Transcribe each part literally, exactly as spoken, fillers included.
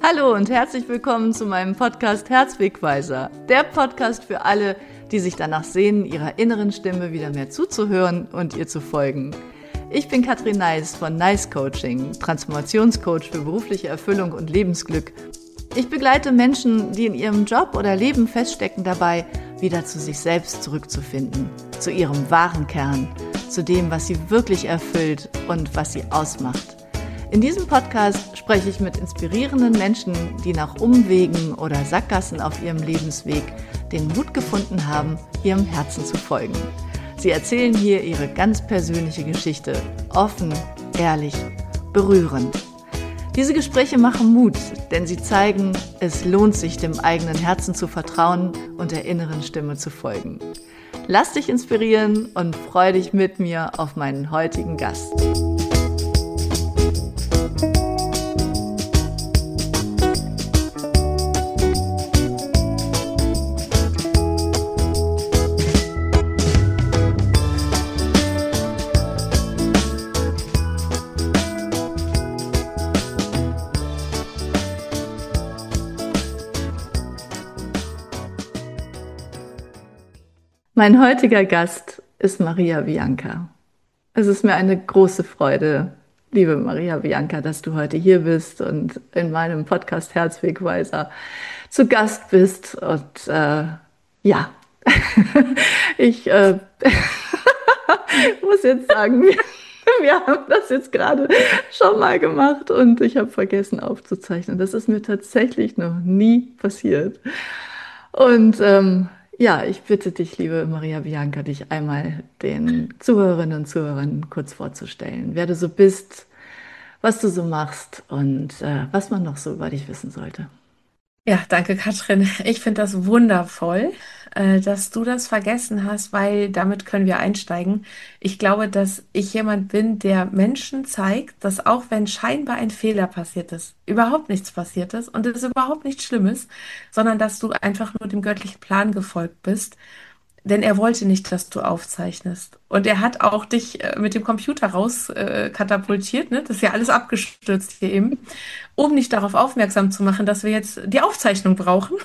Hallo und herzlich willkommen zu meinem Podcast Herzwegweiser. Der Podcast für alle, die sich danach sehnen, ihrer inneren Stimme wieder mehr zuzuhören und ihr zu folgen. Ich bin Katrin Neis von Neis Coaching, Transformationscoach für berufliche Erfüllung und Lebensglück. Ich begleite Menschen, die in ihrem Job oder Leben feststecken, dabei, wieder zu sich selbst zurückzufinden, zu ihrem wahren Kern, zu dem, was sie wirklich erfüllt und was sie ausmacht. In diesem Podcast spreche ich mit inspirierenden Menschen, die nach Umwegen oder Sackgassen auf ihrem Lebensweg den Mut gefunden haben, ihrem Herzen zu folgen. Sie erzählen hier ihre ganz persönliche Geschichte, offen, ehrlich, berührend. Diese Gespräche machen Mut, denn sie zeigen, es lohnt sich, dem eigenen Herzen zu vertrauen und der inneren Stimme zu folgen. Lass dich inspirieren und freu dich mit mir auf meinen heutigen Gast. Mein heutiger Gast ist Maria Bianca. Es ist mir eine große Freude, liebe Maria Bianca, dass du heute hier bist und in meinem Podcast Herzwegweiser zu Gast bist. Und äh, ja, ich äh, muss jetzt sagen, wir, wir haben das jetzt gerade schon mal gemacht und ich habe vergessen aufzuzeichnen. Das ist mir tatsächlich noch nie passiert. Und ähm, ja, ich bitte dich, liebe Maria Bianca, dich einmal den Zuhörerinnen und Zuhörern kurz vorzustellen, wer du so bist, was du so machst und äh, was man noch so über dich wissen sollte. Ja, danke, Katrin. Ich finde das wundervoll, äh, dass du das vergessen hast, weil damit können wir einsteigen. Ich glaube, dass ich jemand bin, der Menschen zeigt, dass auch wenn scheinbar ein Fehler passiert ist, überhaupt nichts passiert ist und es überhaupt nichts Schlimmes, sondern dass du einfach nur dem göttlichen Plan gefolgt bist. Denn er wollte nicht, dass du aufzeichnest. Und er hat auch dich äh, mit dem Computer raus äh, katapultiert, ne? Das ist ja alles abgestürzt hier eben, um nicht darauf aufmerksam zu machen, dass wir jetzt die Aufzeichnung brauchen.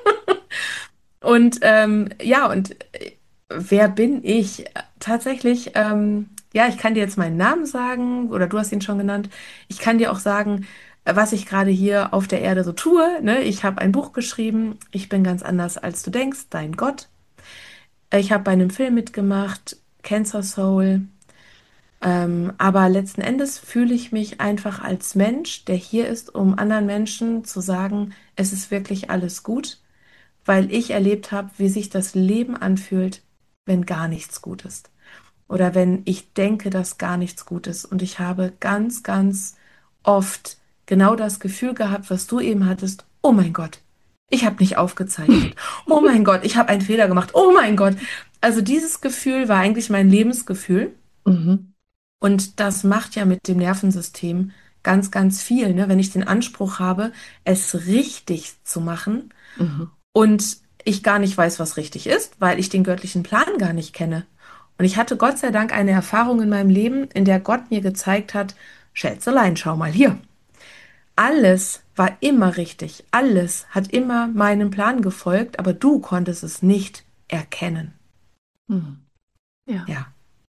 Und ähm, ja, und äh, wer bin ich? Tatsächlich, ähm, ja, ich kann dir jetzt meinen Namen sagen, oder du hast ihn schon genannt. Ich kann dir auch sagen, äh, was ich gerade hier auf der Erde so tue. Ne? Ich habe ein Buch geschrieben, Ich bin ganz anders, als du denkst, dein Gott. Ich habe bei einem Film mitgemacht, Cancer Soul. Ähm, aber letzten Endes fühle ich mich einfach als Mensch, der hier ist, um anderen Menschen zu sagen, es ist wirklich alles gut, weil ich erlebt habe, wie sich das Leben anfühlt, wenn gar nichts gut ist. Oder wenn ich denke, dass gar nichts gut ist. Und ich habe ganz, ganz oft genau das Gefühl gehabt, was du eben hattest. Oh mein Gott, ich habe nicht aufgezeichnet. Oh mein Gott, ich habe einen Fehler gemacht. Oh mein Gott. Also dieses Gefühl war eigentlich mein Lebensgefühl. Mhm. Und das macht ja mit dem Nervensystem ganz, ganz viel, ne? Wenn ich den Anspruch habe, es richtig zu machen Mhm. und ich gar nicht weiß, was richtig ist, weil ich den göttlichen Plan gar nicht kenne. Und ich hatte Gott sei Dank eine Erfahrung in meinem Leben, in der Gott mir gezeigt hat, Schätzelein, schau mal hier. Alles war immer richtig. Alles hat immer meinem Plan gefolgt, aber du konntest es nicht erkennen. Mhm. Ja. Ja.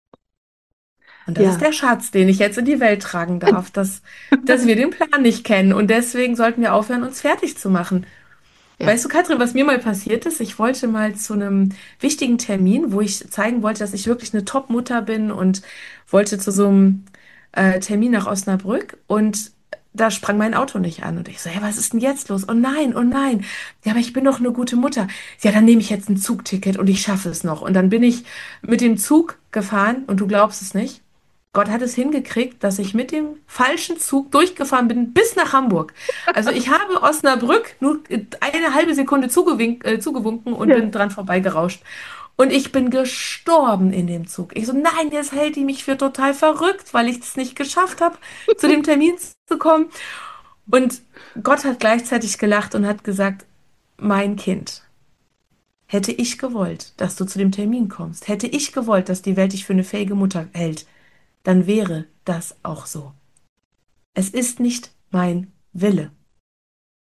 Und das ist Ja. der Schatz, den ich jetzt in die Welt tragen darf, dass, dass wir den Plan nicht kennen. Und deswegen sollten wir aufhören, uns fertig zu machen. Ja. Weißt du, Katrin, was mir mal passiert ist? Ich wollte mal zu einem wichtigen Termin, wo ich zeigen wollte, dass ich wirklich eine Top-Mutter bin und wollte zu so einem äh, Termin nach Osnabrück und da sprang mein Auto nicht an. Und ich so, ja, was ist denn jetzt los? Oh nein, oh nein. Ja, aber ich bin doch eine gute Mutter. Ja, dann nehme ich jetzt ein Zugticket und ich schaffe es noch. Und dann bin ich mit dem Zug gefahren und du glaubst es nicht. Gott hat es hingekriegt, dass ich mit dem falschen Zug durchgefahren bin bis nach Hamburg. Also ich habe Osnabrück nur eine halbe Sekunde zugewink, äh, zugewunken und Ja. bin dran vorbeigerauscht. Und ich bin gestorben in dem Zug. Ich so, nein, jetzt hält die mich für total verrückt, weil ich es nicht geschafft habe, zu dem Termin zu kommen. Und Gott hat gleichzeitig gelacht und hat gesagt, mein Kind, hätte ich gewollt, dass du zu dem Termin kommst, hätte ich gewollt, dass die Welt dich für eine fähige Mutter hält, dann wäre das auch so. Es ist nicht mein Wille.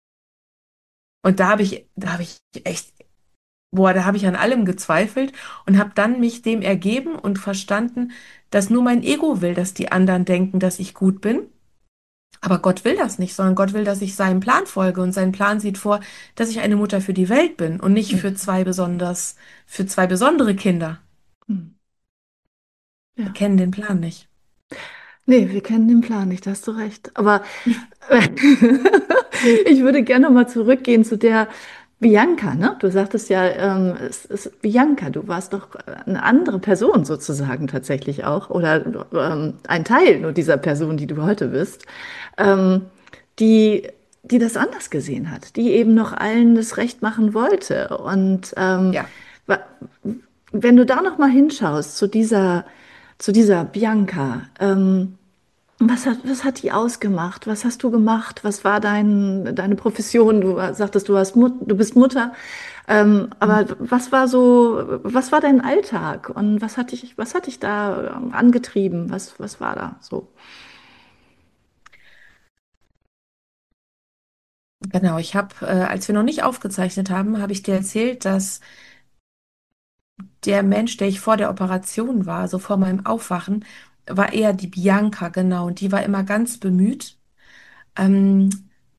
Und da habe ich, da habe ich echt, boah, da habe ich an allem gezweifelt und habe dann mich dem ergeben und verstanden, dass nur mein Ego will, dass die anderen denken, dass ich gut bin. Aber Gott will das nicht, sondern Gott will, dass ich seinem Plan folge. Und sein Plan sieht vor, dass ich eine Mutter für die Welt bin und nicht für Mhm. zwei besonders, für zwei besondere Kinder. Mhm. Wir Ja. kennen den Plan nicht. Nee, wir kennen den Plan nicht, da hast du recht. Aber ich würde gerne mal zurückgehen zu der Bianca, ne? Du sagtest ja, ähm, es ist Bianca, du warst doch eine andere Person sozusagen tatsächlich auch, oder ähm, ein Teil nur dieser Person, die du heute bist, ähm, die, die das anders gesehen hat, die eben noch allen das Recht machen wollte. Und ähm, Ja. wa- wenn du da noch mal hinschaust zu dieser, zu dieser Bianca, ähm, was hat, was hat die ausgemacht? Was hast du gemacht? Was war dein, deine Profession? Du sagtest, du hast Mut, du bist Mutter. Ähm, aber was war so, was war dein Alltag? Und was hat dich, was hat dich da ähm, angetrieben? Was, was war da so? Genau, ich habe, äh, als wir noch nicht aufgezeichnet haben, habe ich dir erzählt, dass der Mensch, der ich vor der Operation war, also vor meinem Aufwachen, war eher die Bianca, genau. Und die war immer ganz bemüht, ähm,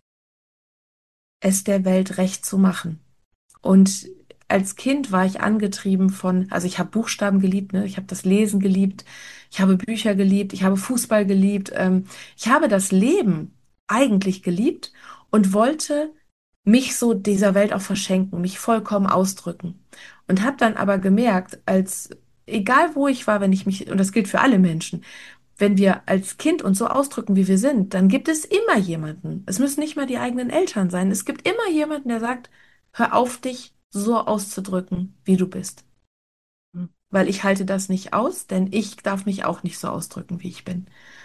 es der Welt recht zu machen. Und als Kind war ich angetrieben von, also ich habe Buchstaben geliebt, ne? Ich habe das Lesen geliebt, ich habe Bücher geliebt, ich habe Fußball geliebt, ähm, ich habe das Leben eigentlich geliebt und wollte mich so dieser Welt auch verschenken, mich vollkommen ausdrücken. Und habe dann aber gemerkt, als egal wo ich war, wenn ich mich, und das gilt für alle Menschen, wenn wir als Kind uns so ausdrücken, wie wir sind, dann gibt es immer jemanden. Es müssen nicht mal die eigenen Eltern sein. Es gibt immer jemanden, der sagt, hör auf, dich so auszudrücken, wie du bist. Weil ich halte das nicht aus, denn ich darf mich auch nicht so ausdrücken, wie ich bin.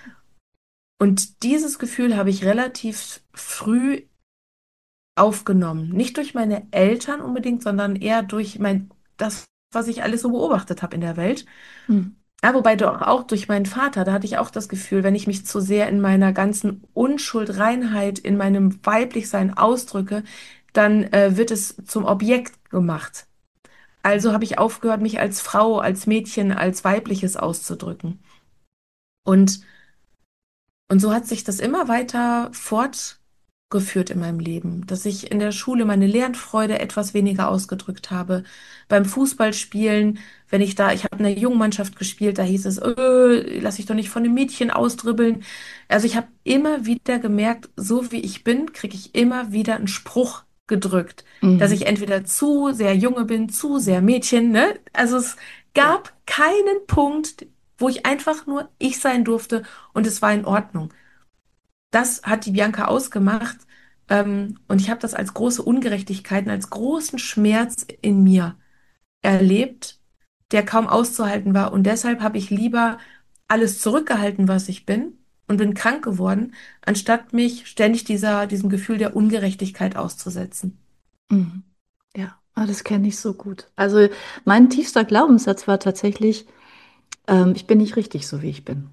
Und dieses Gefühl habe ich relativ früh aufgenommen. Nicht durch meine Eltern unbedingt, sondern eher durch mein, das, was ich alles so beobachtet habe in der Welt. Hm. Ja, wobei doch auch durch meinen Vater, da hatte ich auch das Gefühl, wenn ich mich zu sehr in meiner ganzen Unschuld, Reinheit, in meinem Weiblichsein ausdrücke, dann äh, wird es zum Objekt gemacht. Also habe ich aufgehört, mich als Frau, als Mädchen, als Weibliches auszudrücken. Und, und so hat sich das immer weiter fortgeführt in meinem Leben, dass ich in der Schule meine Lernfreude etwas weniger ausgedrückt habe. Beim Fußballspielen, wenn ich da, ich habe in der Jungmannschaft gespielt, da hieß es, äh, lass ich doch nicht von den Mädchen ausdribbeln. Also ich habe immer wieder gemerkt, so wie ich bin, kriege ich immer wieder einen Spruch gedrückt, dass Mhm. ich entweder zu sehr Junge bin, zu sehr Mädchen, ne? Also es Ja. gab keinen Punkt, wo ich einfach nur ich sein durfte und es war in Ordnung. Das hat die Bianca ausgemacht. Ähm, und ich habe das als große Ungerechtigkeiten, als großen Schmerz in mir erlebt, der kaum auszuhalten war. Und deshalb habe ich lieber alles zurückgehalten, was ich bin, und bin krank geworden, anstatt mich ständig dieser, diesem Gefühl der Ungerechtigkeit auszusetzen. Mhm. Ja, ah, das kenne ich so gut. Also mein tiefster Glaubenssatz war tatsächlich, ähm, ich bin nicht richtig so, wie ich bin.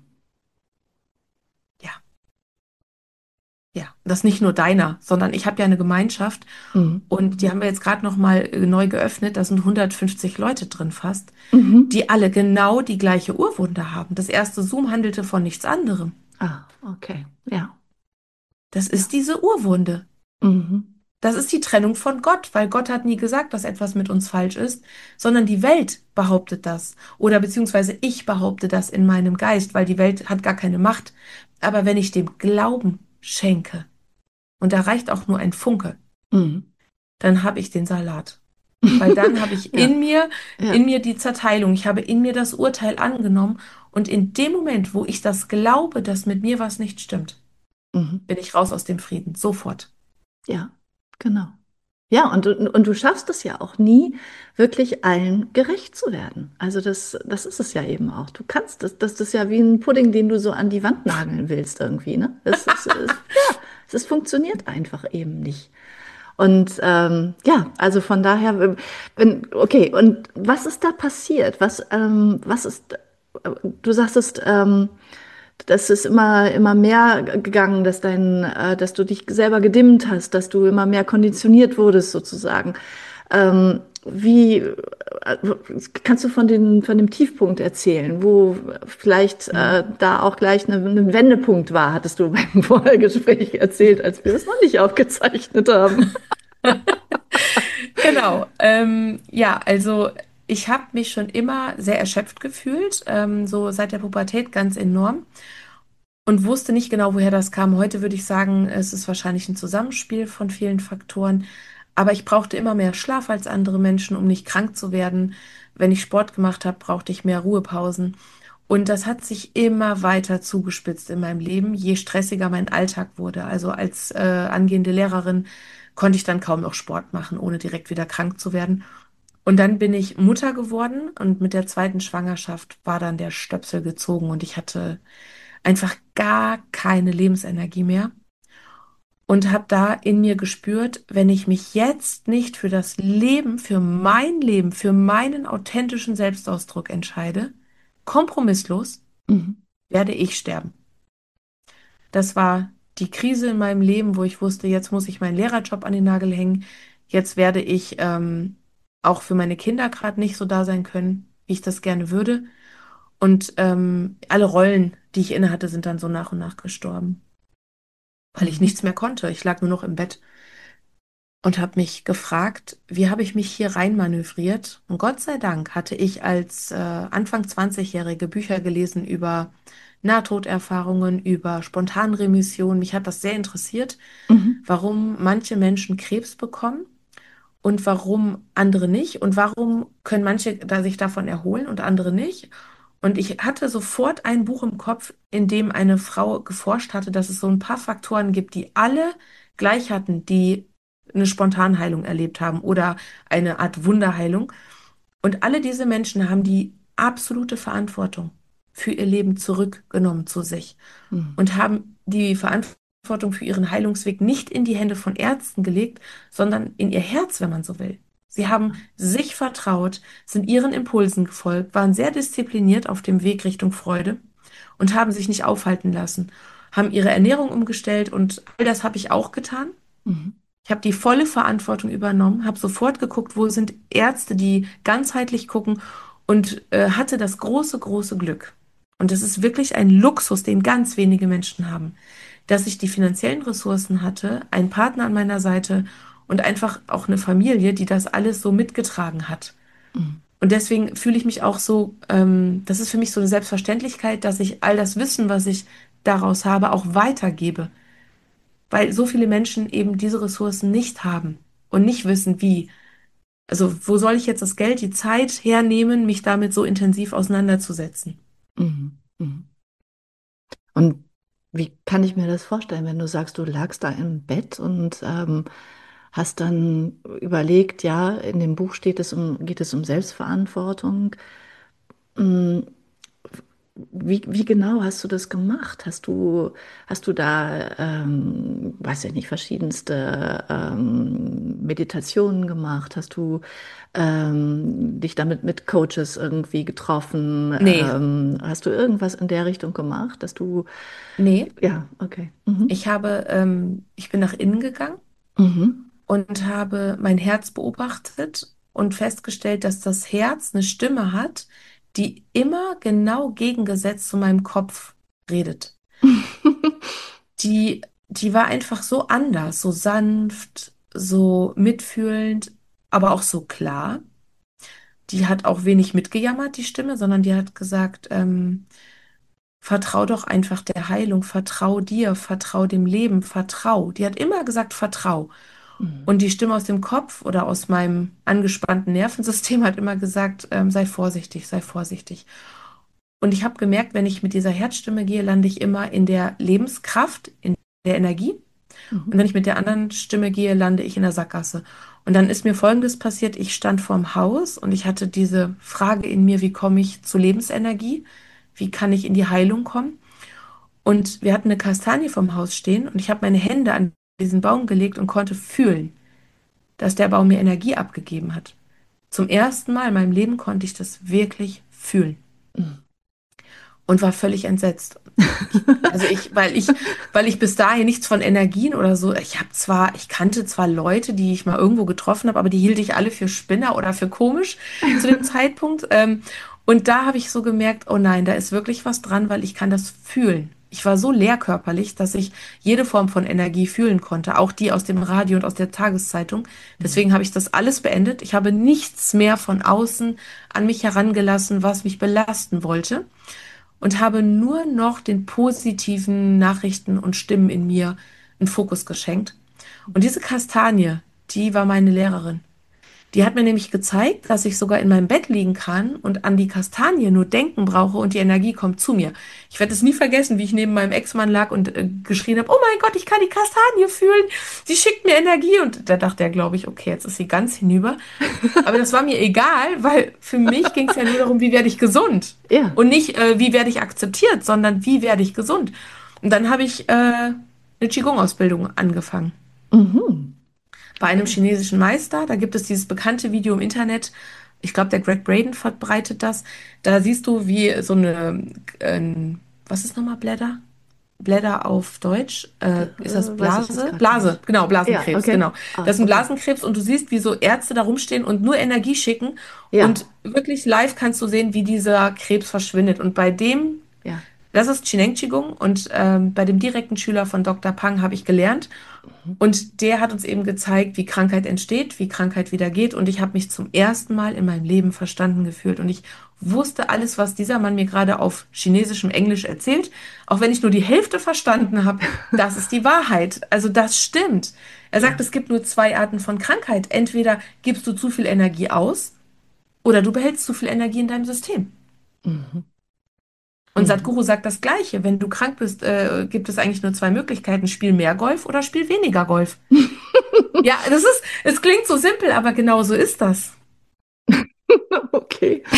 Ja, ja. Das nicht nur deiner, sondern ich habe ja eine Gemeinschaft Mhm. und die haben wir jetzt gerade noch mal äh, neu geöffnet. Da sind hundertfünfzig Leute drin fast, Mhm. die alle genau die gleiche Urwunde haben. Das erste Zoom handelte von nichts anderem. Ah, okay. Ja, Das ja. ist diese Urwunde. Mhm. Das ist die Trennung von Gott, weil Gott hat nie gesagt, dass etwas mit uns falsch ist, sondern die Welt behauptet das. Oder beziehungsweise ich behaupte das in meinem Geist, weil die Welt hat gar keine Macht. Aber wenn ich dem Glauben schenke, und da reicht auch nur ein Funke, Mhm. dann habe ich den Salat. Weil dann habe ich Ja, in mir, ja. in mir die Zerteilung, ich habe in mir das Urteil angenommen. Und in dem Moment, wo ich das glaube, dass mit mir was nicht stimmt, Mhm. bin ich raus aus dem Frieden. Sofort. Ja, genau. Ja, und, du- und du schaffst es ja auch nie, wirklich allen gerecht zu werden. Also das, das ist es ja eben auch. Du kannst das, das ist ja wie ein Pudding, den du so an die Wand nageln willst irgendwie, ne? Das ist, ist, ja, es funktioniert einfach eben nicht. Und ähm, ja, also von daher, wenn, okay, und was ist da passiert? Was, ähm, was ist, du sagtest, ähm, dass es immer, immer mehr gegangen, dass dein, äh, dass du dich selber gedimmt hast, dass du immer mehr konditioniert wurdest sozusagen. Ähm, wie äh, kannst du von den, von dem Tiefpunkt erzählen, wo vielleicht Mhm. äh, da auch gleich eine, ein Wendepunkt war, hattest du beim Vorgespräch erzählt, als wir das noch nicht aufgezeichnet haben. Genau. Ähm, ja, also ich habe mich schon immer sehr erschöpft gefühlt, ähm, so seit der Pubertät ganz enorm und wusste nicht genau, woher das kam. Heute würde ich sagen, es ist wahrscheinlich ein Zusammenspiel von vielen Faktoren, aber ich brauchte immer mehr Schlaf als andere Menschen, um nicht krank zu werden. Wenn ich Sport gemacht habe, brauchte ich mehr Ruhepausen. Und das hat sich immer weiter zugespitzt in meinem Leben, je stressiger mein Alltag wurde. Also als äh, angehende Lehrerin konnte ich dann kaum noch Sport machen, ohne direkt wieder krank zu werden. Und dann bin ich Mutter geworden und mit der zweiten Schwangerschaft war dann der Stöpsel gezogen und ich hatte einfach gar keine Lebensenergie mehr und habe da in mir gespürt, wenn ich mich jetzt nicht für das Leben, für mein Leben, für meinen authentischen Selbstausdruck entscheide, kompromisslos, Mhm. werde ich sterben. Das war die Krise in meinem Leben, wo ich wusste, jetzt muss ich meinen Lehrerjob an den Nagel hängen. Jetzt werde ich ähm, auch für meine Kinder gerade nicht so da sein können, wie ich das gerne würde. Und ähm, alle Rollen, die ich inne hatte, sind dann so nach und nach gestorben, weil ich Mhm. nichts mehr konnte. Ich lag nur noch im Bett und habe mich gefragt, wie habe ich mich hier reinmanövriert? Und Gott sei Dank hatte ich als äh, Anfang zwanzig-Jährige Bücher gelesen über Nahtoderfahrungen, über Spontanremission. Mich hat das sehr interessiert, Mhm. warum manche Menschen Krebs bekommen und warum andere nicht und warum können manche da sich davon erholen und andere nicht. Und ich hatte sofort ein Buch im Kopf, in dem eine Frau geforscht hatte, dass es so ein paar Faktoren gibt, die alle gleich hatten, die eine Spontanheilung erlebt haben oder eine Art Wunderheilung. Und alle diese Menschen haben die absolute Verantwortung für ihr Leben zurückgenommen zu sich Mhm. und haben die Verantwortung für ihren Heilungsweg nicht in die Hände von Ärzten gelegt, sondern in ihr Herz, wenn man so will. Sie haben sich vertraut, sind ihren Impulsen gefolgt, waren sehr diszipliniert auf dem Weg Richtung Freude und haben sich nicht aufhalten lassen, haben ihre Ernährung umgestellt und all das habe ich auch getan. Mhm. Ich habe die volle Verantwortung übernommen, habe sofort geguckt, wo sind Ärzte, die ganzheitlich gucken und äh, hatte das große, große Glück. Und das ist wirklich ein Luxus, den ganz wenige Menschen haben, dass ich die finanziellen Ressourcen hatte, einen Partner an meiner Seite und einfach auch eine Familie, die das alles so mitgetragen hat. Mhm. Und deswegen fühle ich mich auch so, ähm, das ist für mich so eine Selbstverständlichkeit, dass ich all das Wissen, was ich daraus habe, auch weitergebe, weil so viele Menschen eben diese Ressourcen nicht haben und nicht wissen, wie. Also, wo soll ich jetzt das Geld, die Zeit hernehmen, mich damit so intensiv auseinanderzusetzen? Mhm. Mhm. Und wie kann ich mir das vorstellen, wenn du sagst, du lagst da im Bett und ähm, hast dann überlegt, ja, in dem Buch steht es um, geht es um Selbstverantwortung. Mm, Wie, wie genau hast du das gemacht? Hast du, hast du da, ähm, weiß ich nicht, verschiedenste ähm, Meditationen gemacht? Hast du ähm, dich damit mit Coaches irgendwie getroffen? Nee, Ähm, hast du irgendwas in der Richtung gemacht, dass du, nee. ja, okay. Mhm. Ich habe, ähm, ich bin nach innen gegangen Mhm. und habe mein Herz beobachtet und festgestellt, dass das Herz eine Stimme hat, die immer genau gegengesetzt zu meinem Kopf redet. Die, die war einfach so anders, so sanft, so mitfühlend, aber auch so klar. Die hat auch wenig mitgejammert, die Stimme, sondern die hat gesagt, ähm, vertrau doch einfach der Heilung, vertrau dir, vertrau dem Leben, vertrau. Die hat immer gesagt, vertrau. Mhm. Und die Stimme aus dem Kopf oder aus meinem angespannten Nervensystem hat immer gesagt, ähm, sei vorsichtig, sei vorsichtig. Und ich habe gemerkt, wenn ich mit dieser Herzstimme gehe, lande ich immer in der Lebenskraft, in der Energie. Und Mhm. wenn ich mit der anderen Stimme gehe, lande ich in der Sackgasse. Und dann ist mir Folgendes passiert. Ich stand vorm Haus und ich hatte diese Frage in mir, wie komme ich zu Lebensenergie? Wie kann ich in die Heilung kommen? Und wir hatten eine Kastanie vom Haus stehen und ich habe meine Hände an diesen Baum gelegt und konnte fühlen, dass der Baum mir Energie abgegeben hat. Zum ersten Mal in meinem Leben konnte ich das wirklich fühlen. Mhm. und war völlig entsetzt. Also ich, weil ich, weil ich bis dahin nichts von Energien oder so, ich habe zwar, ich kannte zwar Leute, die ich mal irgendwo getroffen habe, aber die hielt ich alle für Spinner oder für komisch zu dem Zeitpunkt. Ähm, und da habe ich so gemerkt, oh nein, da ist wirklich was dran, weil ich kann das fühlen. Ich war so leer körperlich, dass ich jede Form von Energie fühlen konnte, auch die aus dem Radio und aus der Tageszeitung. Mhm. Deswegen habe ich das alles beendet. Ich habe nichts mehr von außen an mich herangelassen, was mich belasten wollte und habe nur noch den positiven Nachrichten und Stimmen in mir einen Fokus geschenkt. Und diese Kastanie, die war meine Lehrerin. Die hat mir nämlich gezeigt, dass ich sogar in meinem Bett liegen kann und an die Kastanie nur denken brauche und die Energie kommt zu mir. Ich werde es nie vergessen, wie ich neben meinem Ex-Mann lag und äh, geschrien habe, oh mein Gott, ich kann die Kastanie fühlen. Sie schickt mir Energie. Und da dachte er, glaube ich, okay, jetzt ist sie ganz hinüber. Aber das war mir egal, weil für mich ging es ja nur darum, wie werde ich gesund. Ja. Und nicht, äh, wie werde ich akzeptiert, sondern wie werde ich gesund. Und dann habe ich äh, eine Qigong-Ausbildung angefangen. Mhm. Bei einem Okay. chinesischen Meister. Da gibt es dieses bekannte Video im Internet. Ich glaube, der Greg Braden verbreitet das. Da siehst du, wie so eine, äh, was ist nochmal Blätter? Blätter auf Deutsch. D Äh, ist das äh, weiß ich jetzt Blase? gerade Blase, nicht. genau, Ja, Blasenkrebs, okay. genau. Ah, Das ist ein okay. Blasenkrebs und du siehst, wie so Ärzte da rumstehen und nur Energie schicken. Und Ja, wirklich live kannst du sehen, wie dieser Krebs verschwindet. Und bei dem, ja. das ist Chineng Qigong und ähm, bei dem direkten Schüler von Doktor Pang habe ich gelernt. Mhm. Und der hat uns eben gezeigt, wie Krankheit entsteht, wie Krankheit wieder geht. Und ich habe mich zum ersten Mal in meinem Leben verstanden gefühlt. Und ich wusste alles, was dieser Mann mir gerade auf chinesischem Englisch erzählt. Auch wenn ich nur die Hälfte verstanden habe, das ist die Wahrheit. Also das stimmt. Er sagt, Ja. es gibt nur zwei Arten von Krankheit. Entweder gibst du zu viel Energie aus oder du behältst zu viel Energie in deinem System. Mhm. Und Mhm. Sadhguru sagt das Gleiche. Wenn du krank bist, äh, gibt es eigentlich nur zwei Möglichkeiten. Spiel mehr Golf oder spiel weniger Golf. Ja, das ist, es klingt so simpel, aber genau so ist das. Okay.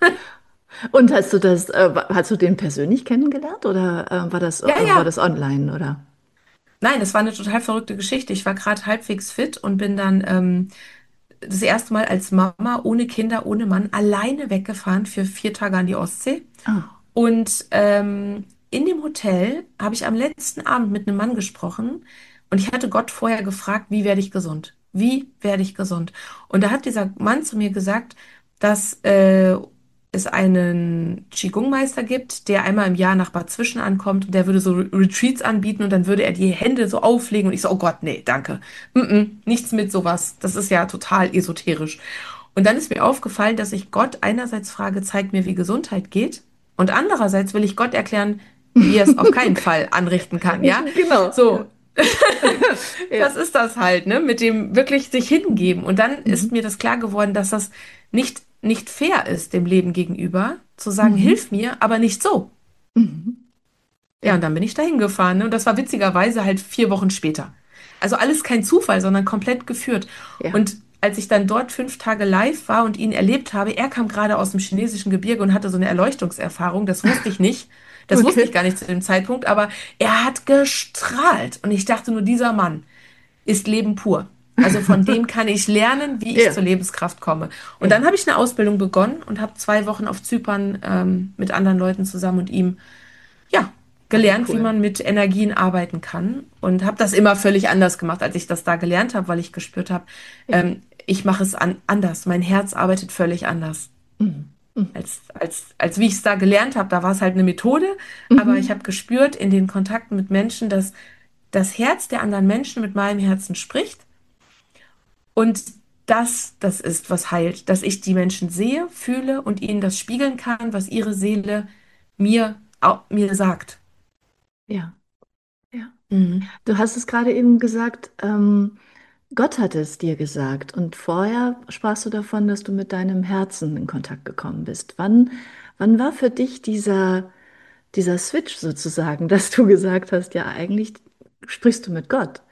Und hast du das, äh, wa- hast du den persönlich kennengelernt oder äh, war das, äh, Ja, war ja. das online oder? Nein, es war eine total verrückte Geschichte. Ich war gerade halbwegs fit und bin dann ähm, das erste Mal als Mama ohne Kinder, ohne Mann alleine weggefahren für vier Tage an die Ostsee. Ah, Und ähm, in dem Hotel habe ich am letzten Abend mit einem Mann gesprochen und ich hatte Gott vorher gefragt, wie werde ich gesund? Wie werde ich gesund? Und da hat dieser Mann zu mir gesagt, dass äh, es einen Qigong-Meister gibt, der einmal im Jahr nach Bad Zwischen ankommt und der würde so Re- Retreats anbieten und dann würde er die Hände so auflegen und ich so, oh Gott, nee, danke. Mm-mm, nichts mit sowas. Das ist ja total esoterisch. Und dann ist mir aufgefallen, dass ich Gott einerseits frage, zeig mir, wie Gesundheit geht. Und andererseits will ich Gott erklären, wie er es auf keinen Fall anrichten kann, ja? genau. Ja. So, Ja. das ist das halt, ne? Mit dem wirklich sich hingeben. Und dann ist Mhm. mir das klar geworden, dass das nicht, nicht fair ist, dem Leben gegenüber, zu sagen, Mhm. hilf mir, aber nicht so. Mhm. Ja, und Ja. dann bin ich dahin gefahren, ne? Und das war witzigerweise halt vier Wochen später. Also alles kein Zufall, sondern komplett geführt. Ja. Und als ich dann dort fünf Tage live war und ihn erlebt habe, er kam gerade aus dem chinesischen Gebirge und hatte so eine Erleuchtungserfahrung. Das wusste ich nicht. Das wusste ich Okay. gar nicht zu dem Zeitpunkt, aber er hat gestrahlt. Und ich dachte nur, dieser Mann ist Leben pur. Also von dem kann ich lernen, wie ich Ja. zur Lebenskraft komme. Und dann Ja. habe ich eine Ausbildung begonnen und habe zwei Wochen auf Zypern ähm, mit anderen Leuten zusammen und ihm ja, Ah, wie gelernt, wie cool. man mit Energien arbeiten kann und habe das immer völlig anders gemacht, als ich das da gelernt habe, weil ich gespürt habe, Ja. ähm, ich mache es an, anders. Mein Herz arbeitet völlig anders. Mhm. Mhm. Als, als, als wie ich es da gelernt habe, da war es halt eine Methode, aber ich habe Mhm. gespürt in den Kontakten mit Menschen, dass das Herz der anderen Menschen mit meinem Herzen spricht und das, das ist, was heilt, dass ich die Menschen sehe, fühle und ihnen das spiegeln kann, was ihre Seele mir, au- mir sagt. Ja. Ja. Mhm. Du hast es gerade eben gesagt, ähm, Gott hat es dir gesagt. Und vorher sprachst du davon, dass du mit deinem Herzen in Kontakt gekommen bist. Wann, wann war für dich dieser, dieser Switch sozusagen, dass du gesagt hast, ja, eigentlich sprichst du mit Gott?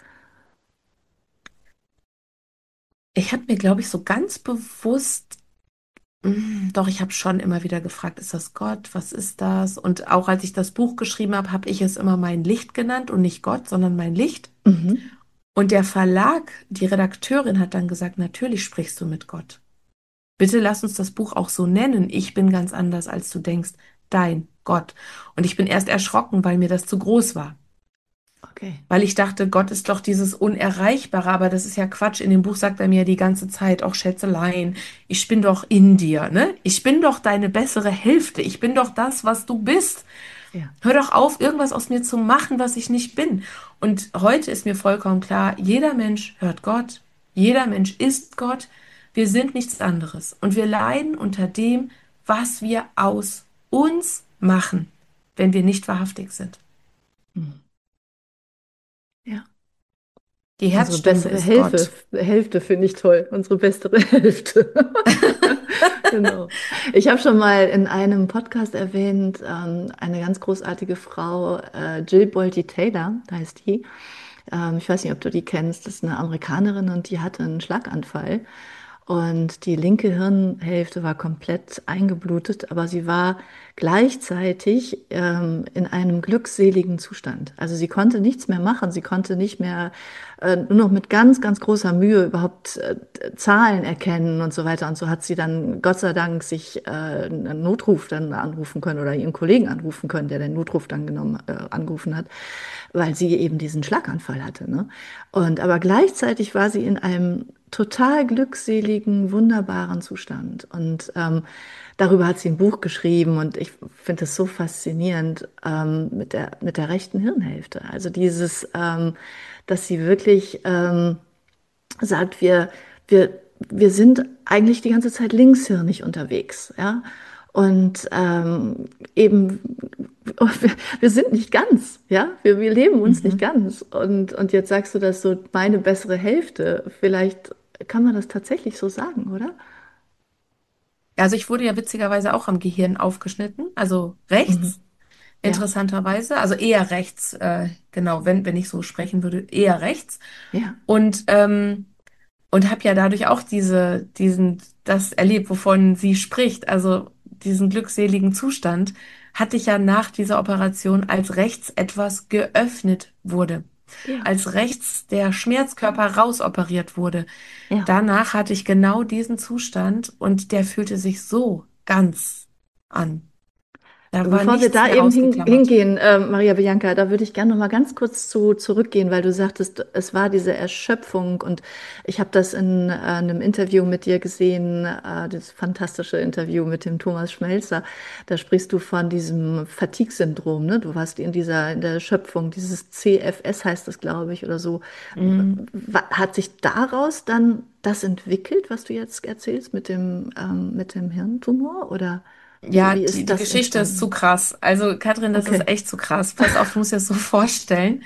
Ich habe mir, glaube ich, so ganz bewusst, mm, doch, ich habe schon immer wieder gefragt, ist das Gott? Was ist das? Und auch als ich das Buch geschrieben habe, habe ich es immer mein Licht genannt und nicht Gott, sondern mein Licht. Mhm. Und der Verlag, die Redakteurin hat dann gesagt, natürlich sprichst du mit Gott. Bitte lass uns das Buch auch so nennen. Ich bin ganz anders, als du denkst. Dein Gott. Und ich bin erst erschrocken, weil mir das zu groß war. Okay. Weil ich dachte, Gott ist doch dieses Unerreichbare, aber das ist ja Quatsch. In dem Buch sagt er mir die ganze Zeit, auch Schätzelein, ich bin doch in dir, ne? Ich bin doch deine bessere Hälfte. Ich bin doch das, was du bist. Ja. Hör doch auf, irgendwas aus mir zu machen, was ich nicht bin. Und heute ist mir vollkommen klar, jeder Mensch hört Gott, jeder Mensch ist Gott. Wir sind nichts anderes. Und wir leiden unter dem, was wir aus uns machen, wenn wir nicht wahrhaftig sind. Hm. Ja. Die Unsere Herzstimme bessere ist Hälfte, Gott. Hälfte finde ich toll. Unsere bessere Hälfte. Genau. Ich habe schon mal in einem Podcast erwähnt, ähm, eine ganz großartige Frau, äh, Jill Bolte Taylor, heißt die. Ähm, ich weiß nicht, ob du die kennst. Das ist eine Amerikanerin und die hatte einen Schlaganfall. Und die linke Hirnhälfte war komplett eingeblutet, aber sie war gleichzeitig ähm, in einem glückseligen Zustand. Also sie konnte nichts mehr machen, sie konnte nicht mehr, äh, nur noch mit ganz, ganz großer Mühe überhaupt äh, Zahlen erkennen und so weiter. Und so hat sie dann Gott sei Dank sich äh, einen Notruf dann anrufen können oder ihren Kollegen anrufen können, der den Notruf dann genommen, äh, angerufen hat, weil sie eben diesen Schlaganfall hatte. Ne? Und aber gleichzeitig war sie in einem total glückseligen, wunderbaren Zustand. Und ähm, darüber hat sie ein Buch geschrieben und ich finde es so faszinierend ähm, mit der, mit der rechten Hirnhälfte. Also dieses, ähm, dass sie wirklich ähm, sagt, wir, wir, wir sind eigentlich die ganze Zeit linkshirnig unterwegs, ja. Und ähm, eben, wir, wir sind nicht ganz, ja, wir, wir leben uns nicht Mhm. ganz. Und, und jetzt sagst du das so, meine bessere Hälfte, vielleicht kann man das tatsächlich so sagen, oder? Also ich wurde ja witzigerweise auch am Gehirn aufgeschnitten, also Mhm. rechts, Ja, interessanterweise, also eher rechts, äh, genau, wenn, wenn ich so sprechen würde, eher rechts. ja, Und, ähm, und habe ja dadurch auch diese, diesen, das erlebt, wovon sie spricht, also diesen glückseligen Zustand, hatte ich ja nach dieser Operation, als rechts etwas geöffnet wurde, ja, als rechts der Schmerzkörper rausoperiert wurde. ja. Danach hatte ich genau diesen Zustand und der fühlte sich so ganz an. Da war Bevor wir nichts da mehr eben hin, ausgeklammert. hingehen, äh, Maria Bianca, da würde ich gerne noch mal ganz kurz zu, zurückgehen, weil du sagtest, es war diese Erschöpfung und ich habe das in äh, einem Interview mit dir gesehen, äh, das fantastische Interview mit dem Thomas Schmelzer. Da sprichst du von diesem Fatigue-Syndrom, ne? Du warst in dieser, in der Erschöpfung, dieses C F S heißt das, glaube ich, oder so. Mm. Wa- Hat sich daraus dann das entwickelt, was du jetzt erzählst mit dem, ähm, mit dem Hirntumor oder wie, Ja, wie die, ist die das Geschichte ist zu entstanden? krass. Also, Katrin, das ist Okay. echt zu krass. Pass auf, du musst dir das so vorstellen.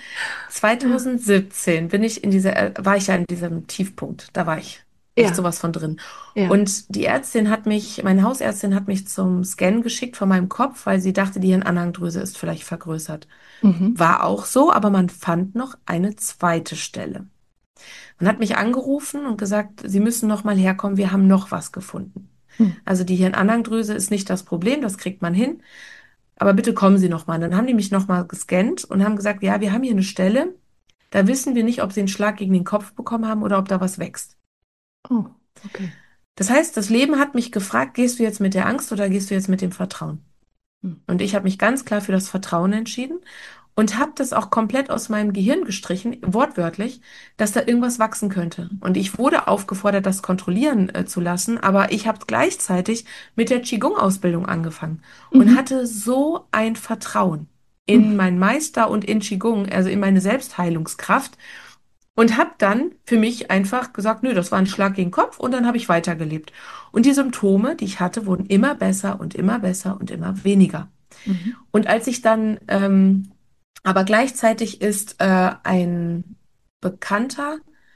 Ja, zwanzig siebzehn bin ich in dieser, äh, war ich ja in diesem Tiefpunkt. Da war ich echt ja, sowas von drin. ja. Und die Ärztin hat mich, meine Hausärztin hat mich zum Scan geschickt von meinem Kopf, weil sie dachte, die Hirnanhangdrüse ist vielleicht vergrößert. Mhm. War auch so, aber man fand noch eine zweite Stelle. Man hat mich angerufen und gesagt, Sie müssen noch mal herkommen, wir haben noch was gefunden. Hm. Also die Hirnanhangdrüse ist nicht das Problem, das kriegt man hin. Aber bitte kommen Sie noch mal. Dann haben die mich noch mal gescannt und haben gesagt, ja, wir haben hier eine Stelle. Da wissen wir nicht, ob Sie einen Schlag gegen den Kopf bekommen haben oder ob da was wächst. Oh, okay. Das heißt, das Leben hat mich gefragt, gehst du jetzt mit der Angst oder gehst du jetzt mit dem Vertrauen? Hm. Und ich habe mich ganz klar für das Vertrauen entschieden und habe das auch komplett aus meinem Gehirn gestrichen, wortwörtlich, dass da irgendwas wachsen könnte. Und ich wurde aufgefordert, das kontrollieren äh, zu lassen, aber ich habe gleichzeitig mit der Qigong-Ausbildung angefangen und Mhm. hatte so ein Vertrauen in Mhm. meinen Meister und in Qigong, also in meine Selbstheilungskraft. Und habe dann für mich einfach gesagt, nö, das war ein Schlag gegen den Kopf und dann habe ich weitergelebt. Und die Symptome, die ich hatte, wurden immer besser und immer besser und immer weniger. Mhm. Und als ich dann, ähm, aber gleichzeitig ist äh, ein Bekannter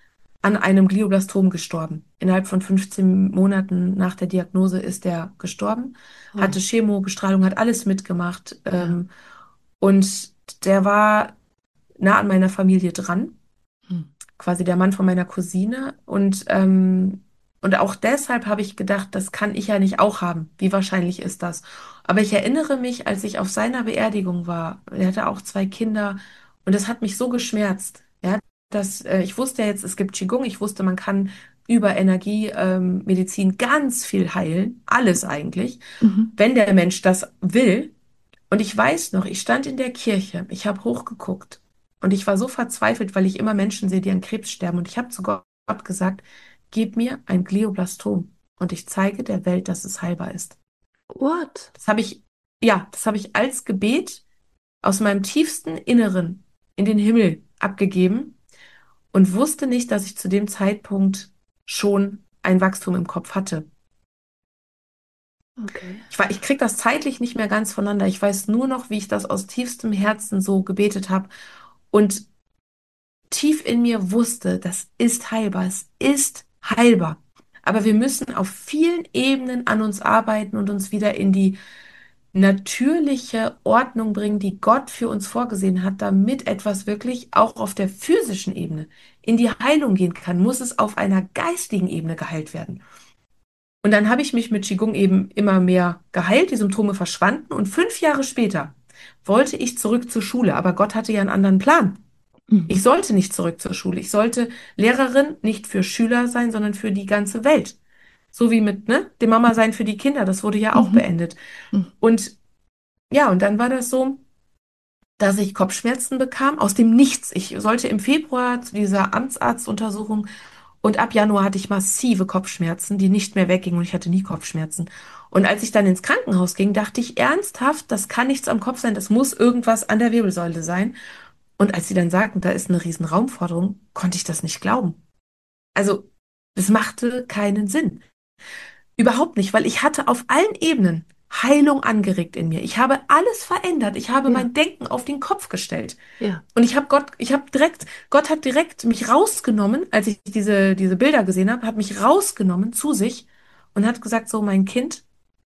an einem Glioblastom gestorben. Innerhalb von fünfzehn Monaten nach der Diagnose ist er gestorben, Oh, hatte Chemo, Bestrahlung, hat alles mitgemacht. ja. Ähm, und der war nah an meiner Familie dran, Hm. quasi der Mann von meiner Cousine. Und, ähm, und auch deshalb habe ich gedacht, das kann ich ja nicht auch haben. Wie wahrscheinlich ist das? Aber ich erinnere mich, als ich auf seiner Beerdigung war, er hatte auch zwei Kinder und das hat mich so geschmerzt. Ja, dass äh, ich wusste ja jetzt, es gibt Qigong, ich wusste, man kann über Energie, ähm, Medizin ganz viel heilen, alles eigentlich, Mhm. wenn der Mensch das will. Und ich weiß noch, ich stand in der Kirche, ich habe hochgeguckt und ich war so verzweifelt, weil ich immer Menschen sehe, die an Krebs sterben. Und ich habe zu Gott gesagt, gib mir ein Glioblastom und ich zeige der Welt, dass es heilbar ist. What? Das habe ich, ja, das habe ich als Gebet aus meinem tiefsten Inneren in den Himmel abgegeben und wusste nicht, dass ich zu dem Zeitpunkt schon ein Wachstum im Kopf hatte. Okay. Ich war, ich kriege das zeitlich nicht mehr ganz voneinander. Ich weiß nur noch, wie ich das aus tiefstem Herzen so gebetet habe und tief in mir wusste, das ist heilbar, es ist heilbar. Aber wir müssen auf vielen Ebenen an uns arbeiten und uns wieder in die natürliche Ordnung bringen, die Gott für uns vorgesehen hat, damit etwas wirklich auch auf der physischen Ebene in die Heilung gehen kann, muss es auf einer geistigen Ebene geheilt werden. Und dann habe ich mich mit Qigong eben immer mehr geheilt, die Symptome verschwanden und fünf Jahre später wollte ich zurück zur Schule, aber Gott hatte ja einen anderen Plan. Ich Mhm. sollte nicht zurück zur Schule. Ich sollte Lehrerin nicht für Schüler sein, sondern für die ganze Welt. So wie mit, ne, dem Mama sein für die Kinder. Das wurde ja auch Mhm. beendet. Mhm. Und ja, und dann war das so, dass ich Kopfschmerzen bekam aus dem Nichts. Ich sollte im Februar zu dieser Amtsarztuntersuchung und ab Januar hatte ich massive Kopfschmerzen, die nicht mehr weggingen und ich hatte nie Kopfschmerzen. Und als ich dann ins Krankenhaus ging, dachte ich ernsthaft, das kann nichts am Kopf sein, das muss irgendwas an der Wirbelsäule sein. Und als sie dann sagten, da ist eine riesen Raumforderung, konnte ich das nicht glauben. Also, es machte keinen Sinn. Überhaupt nicht, weil ich hatte auf allen Ebenen Heilung angeregt in mir. Ich habe alles verändert. Ich habe Ja, mein Denken auf den Kopf gestellt. ja. Und ich habe Gott, ich habe direkt, Gott hat direkt mich rausgenommen, als ich diese, diese Bilder gesehen habe, hat mich rausgenommen zu sich und hat gesagt, so, mein Kind,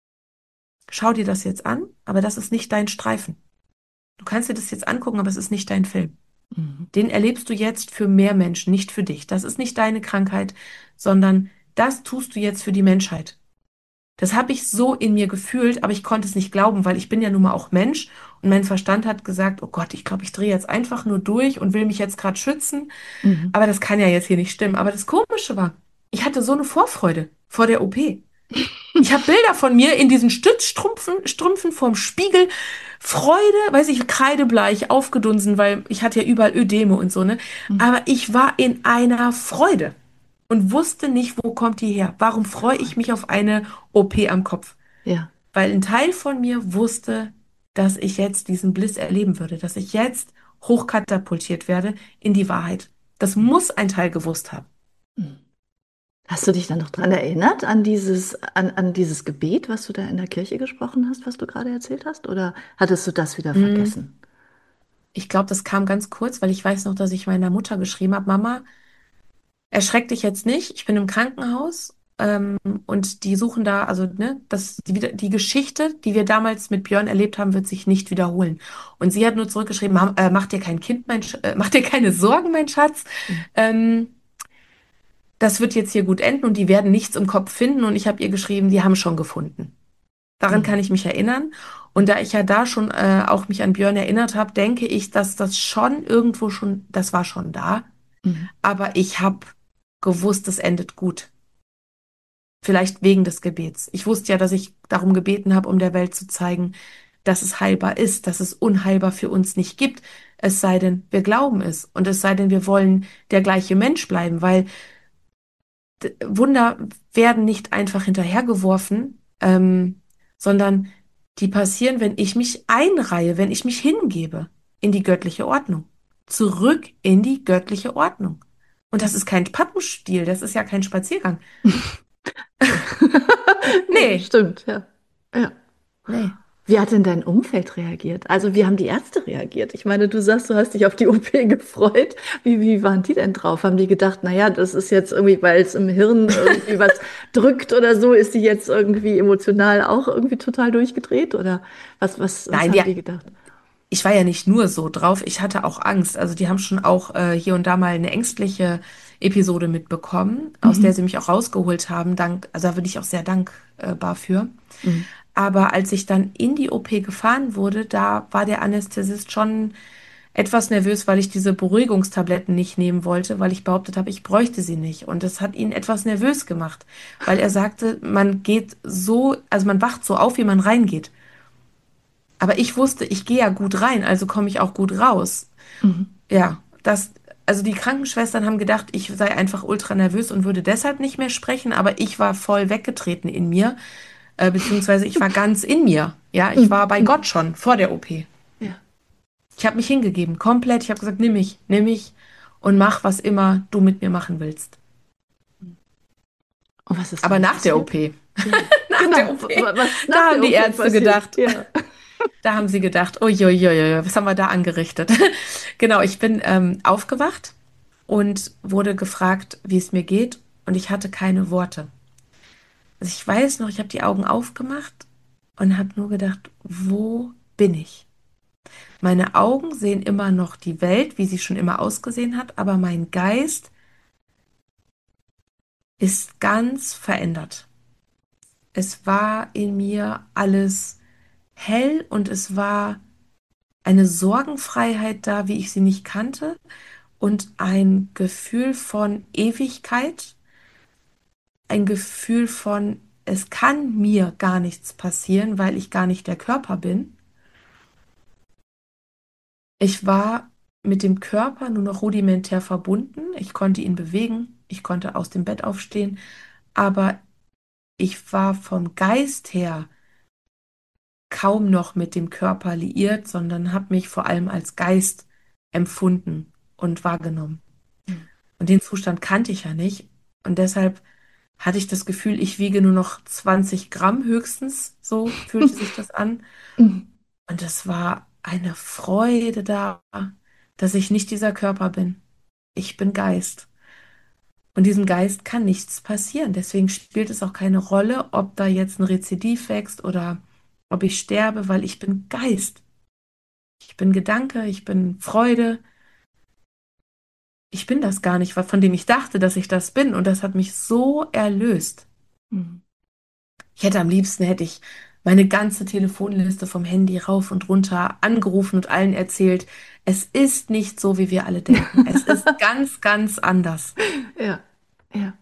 schau dir das jetzt an, aber das ist nicht dein Streifen. Du kannst dir das jetzt angucken, aber es ist nicht dein Film. Mhm. Den erlebst du jetzt für mehr Menschen, nicht für dich. Das ist nicht deine Krankheit, sondern das tust du jetzt für die Menschheit. Das habe ich so in mir gefühlt, aber ich konnte es nicht glauben, weil ich bin ja nun mal auch Mensch und mein Verstand hat gesagt, oh Gott, ich glaube, ich drehe jetzt einfach nur durch und will mich jetzt gerade schützen, Mhm. aber das kann ja jetzt hier nicht stimmen. Aber das Komische war, ich hatte so eine Vorfreude vor der O P. Ich habe Bilder von mir in diesen Stützstrümpfen, Strümpfen vorm Spiegel. Freude, weiß ich, kreidebleich, aufgedunsen, weil ich hatte ja überall Ödeme und so, ne? Mhm. Aber ich war in einer Freude und wusste nicht, wo kommt die her. Warum freue ich mich Verrückt. auf eine O P am Kopf? Ja. Weil ein Teil von mir wusste, dass ich jetzt diesen Bliss erleben würde, dass ich jetzt hochkatapultiert werde in die Wahrheit. Das muss ein Teil gewusst haben. Mhm. Hast du dich dann noch dran erinnert an dieses, an, an dieses Gebet, was du da in der Kirche gesprochen hast, was du gerade erzählt hast? Oder hattest du das wieder Mm, vergessen? Ich glaube, das kam ganz kurz, weil ich weiß noch, dass ich meiner Mutter geschrieben habe, Mama, erschreck dich jetzt nicht, ich bin im Krankenhaus ähm, und die suchen da, also ne, das, die, wieder- die Geschichte, die wir damals mit Björn erlebt haben, wird sich nicht wiederholen. Und sie hat nur zurückgeschrieben, Mam, äh, mach dir kein Kind, mein Sch äh, mach dir keine Sorgen, mein Schatz. Mhm. Ähm, das wird jetzt hier gut enden und die werden nichts im Kopf finden. Und ich habe ihr geschrieben, die haben schon gefunden. Daran kann Mhm. ich mich erinnern. Und da ich ja da schon äh, auch mich an Björn erinnert habe, denke ich, dass das schon irgendwo schon, das war schon da. Mhm. Aber ich habe gewusst, es endet gut. Vielleicht wegen des Gebets. Ich wusste ja, dass ich darum gebeten habe, um der Welt zu zeigen, dass es heilbar ist, dass es unheilbar für uns nicht gibt. Es sei denn, wir glauben es. Und es sei denn, wir wollen der gleiche Mensch bleiben, weil d- Wunder werden nicht einfach hinterhergeworfen, ähm, sondern die passieren, wenn ich mich einreihe, wenn ich mich hingebe in die göttliche Ordnung. Zurück in die göttliche Ordnung. Und das ist kein Pappenstiel, das ist ja kein Spaziergang. Nee, das Nee, stimmt, ja. Ja. nee. Wie hat denn dein Umfeld reagiert? Also, wie haben die Ärzte reagiert? Ich meine, du sagst, du hast dich auf die O P gefreut. Wie, wie waren die denn drauf? Haben die gedacht, naja, das ist jetzt irgendwie, weil es im Hirn irgendwie was drückt oder so, ist die jetzt irgendwie emotional auch irgendwie total durchgedreht? Oder was, was, was Nein, haben die, die gedacht? ich war ja nicht nur so drauf, ich hatte auch Angst. Also die haben schon auch äh, hier und da mal eine ängstliche Episode mitbekommen, aus der Mhm. sie mich auch rausgeholt haben. Dank, also da bin ich auch sehr dankbar für. Mhm. Aber als ich dann in die O P gefahren wurde, da war der Anästhesist schon etwas nervös, weil ich diese Beruhigungstabletten nicht nehmen wollte, weil ich behauptet habe, ich bräuchte sie nicht. Und das hat ihn etwas nervös gemacht, weil er sagte, man geht so, also man wacht so auf, wie man reingeht. Aber ich wusste, ich gehe ja gut rein, also komme ich auch gut raus. Mhm. Ja, das, also die Krankenschwestern haben gedacht, ich sei einfach ultra nervös und würde deshalb nicht mehr sprechen, aber ich war voll weggetreten in mir, äh, beziehungsweise ich war ganz in mir. Ja, ich war Mhm. bei Gott Mhm. schon vor der O P. Ja. Ich habe mich hingegeben, komplett. Ich habe gesagt, nimm mich, nimm mich und mach, was immer du mit mir machen willst. Und was ist Aber dann nach der passiert? O P, Ja. nach der Genau. W- O P, w- Was ist nach da haben der die O P Ärzte passiert? gedacht, Ja. da haben sie gedacht, uiuiui, was haben wir da angerichtet? Genau, ich bin ähm, aufgewacht und wurde gefragt, wie es mir geht, und ich hatte keine Worte. Also ich weiß noch, ich habe die Augen aufgemacht und habe nur gedacht, wo bin ich? Meine Augen sehen immer noch die Welt, wie sie schon immer ausgesehen hat, aber mein Geist ist ganz verändert. Es war in mir alles hell und es war eine Sorgenfreiheit da, wie ich sie nicht kannte, und ein Gefühl von Ewigkeit, ein Gefühl von, es kann mir gar nichts passieren, weil ich gar nicht der Körper bin. Ich war mit dem Körper nur noch rudimentär verbunden. Ich konnte ihn bewegen, ich konnte aus dem Bett aufstehen, aber ich war vom Geist her kaum noch mit dem Körper liiert, sondern habe mich vor allem als Geist empfunden und wahrgenommen. Mhm. Und den Zustand kannte ich ja nicht. Und deshalb hatte ich das Gefühl, ich wiege nur noch zwanzig Gramm höchstens. So fühlte sich das an. Mhm. Und es war eine Freude da, dass ich nicht dieser Körper bin. Ich bin Geist. Und diesem Geist kann nichts passieren. Deswegen spielt es auch keine Rolle, ob da jetzt ein Rezidiv wächst oder ob ich sterbe, weil ich bin Geist. Ich bin Gedanke, ich bin Freude. Ich bin das gar nicht, von dem ich dachte, dass ich das bin. Und das hat mich so erlöst. Mhm. Ich hätte am liebsten, hätte ich meine ganze Telefonliste vom Handy rauf und runter angerufen und allen erzählt, es ist nicht so, wie wir alle denken. Es ist ganz, ganz anders. Ja. Ja.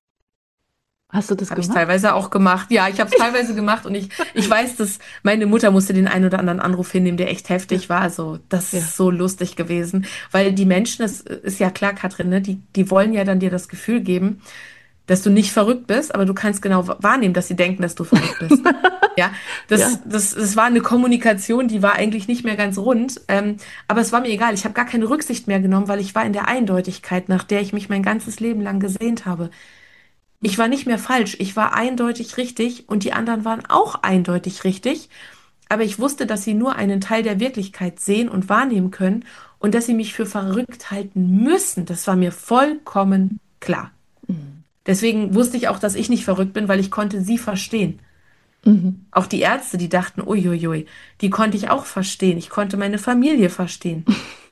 Hast du das Habe ich gemacht? teilweise auch gemacht. Ja, ich habe es teilweise gemacht, und ich, ich weiß, dass meine Mutter musste den einen oder anderen Anruf hinnehmen, der echt Ja. heftig war. Also das Ja. ist so lustig gewesen, weil die Menschen, das ist ja klar, Katrin, ne, die, die wollen ja dann dir das Gefühl geben, dass du nicht verrückt bist, aber du kannst genau wahrnehmen, dass sie denken, dass du verrückt bist. Ja, das, Ja. das, das war eine Kommunikation, die war eigentlich nicht mehr ganz rund, ähm, aber es war mir egal. Ich habe gar keine Rücksicht mehr genommen, weil ich war in der Eindeutigkeit, nach der ich mich mein ganzes Leben lang gesehnt habe. Ich war nicht mehr falsch, ich war eindeutig richtig und die anderen waren auch eindeutig richtig, aber ich wusste, dass sie nur einen Teil der Wirklichkeit sehen und wahrnehmen können und dass sie mich für verrückt halten müssen. Das war mir vollkommen klar. Mhm. Deswegen wusste ich auch, dass ich nicht verrückt bin, weil ich konnte sie verstehen. Mhm. Auch die Ärzte, die dachten, uiuiui, die konnte ich auch verstehen. Ich konnte meine Familie verstehen.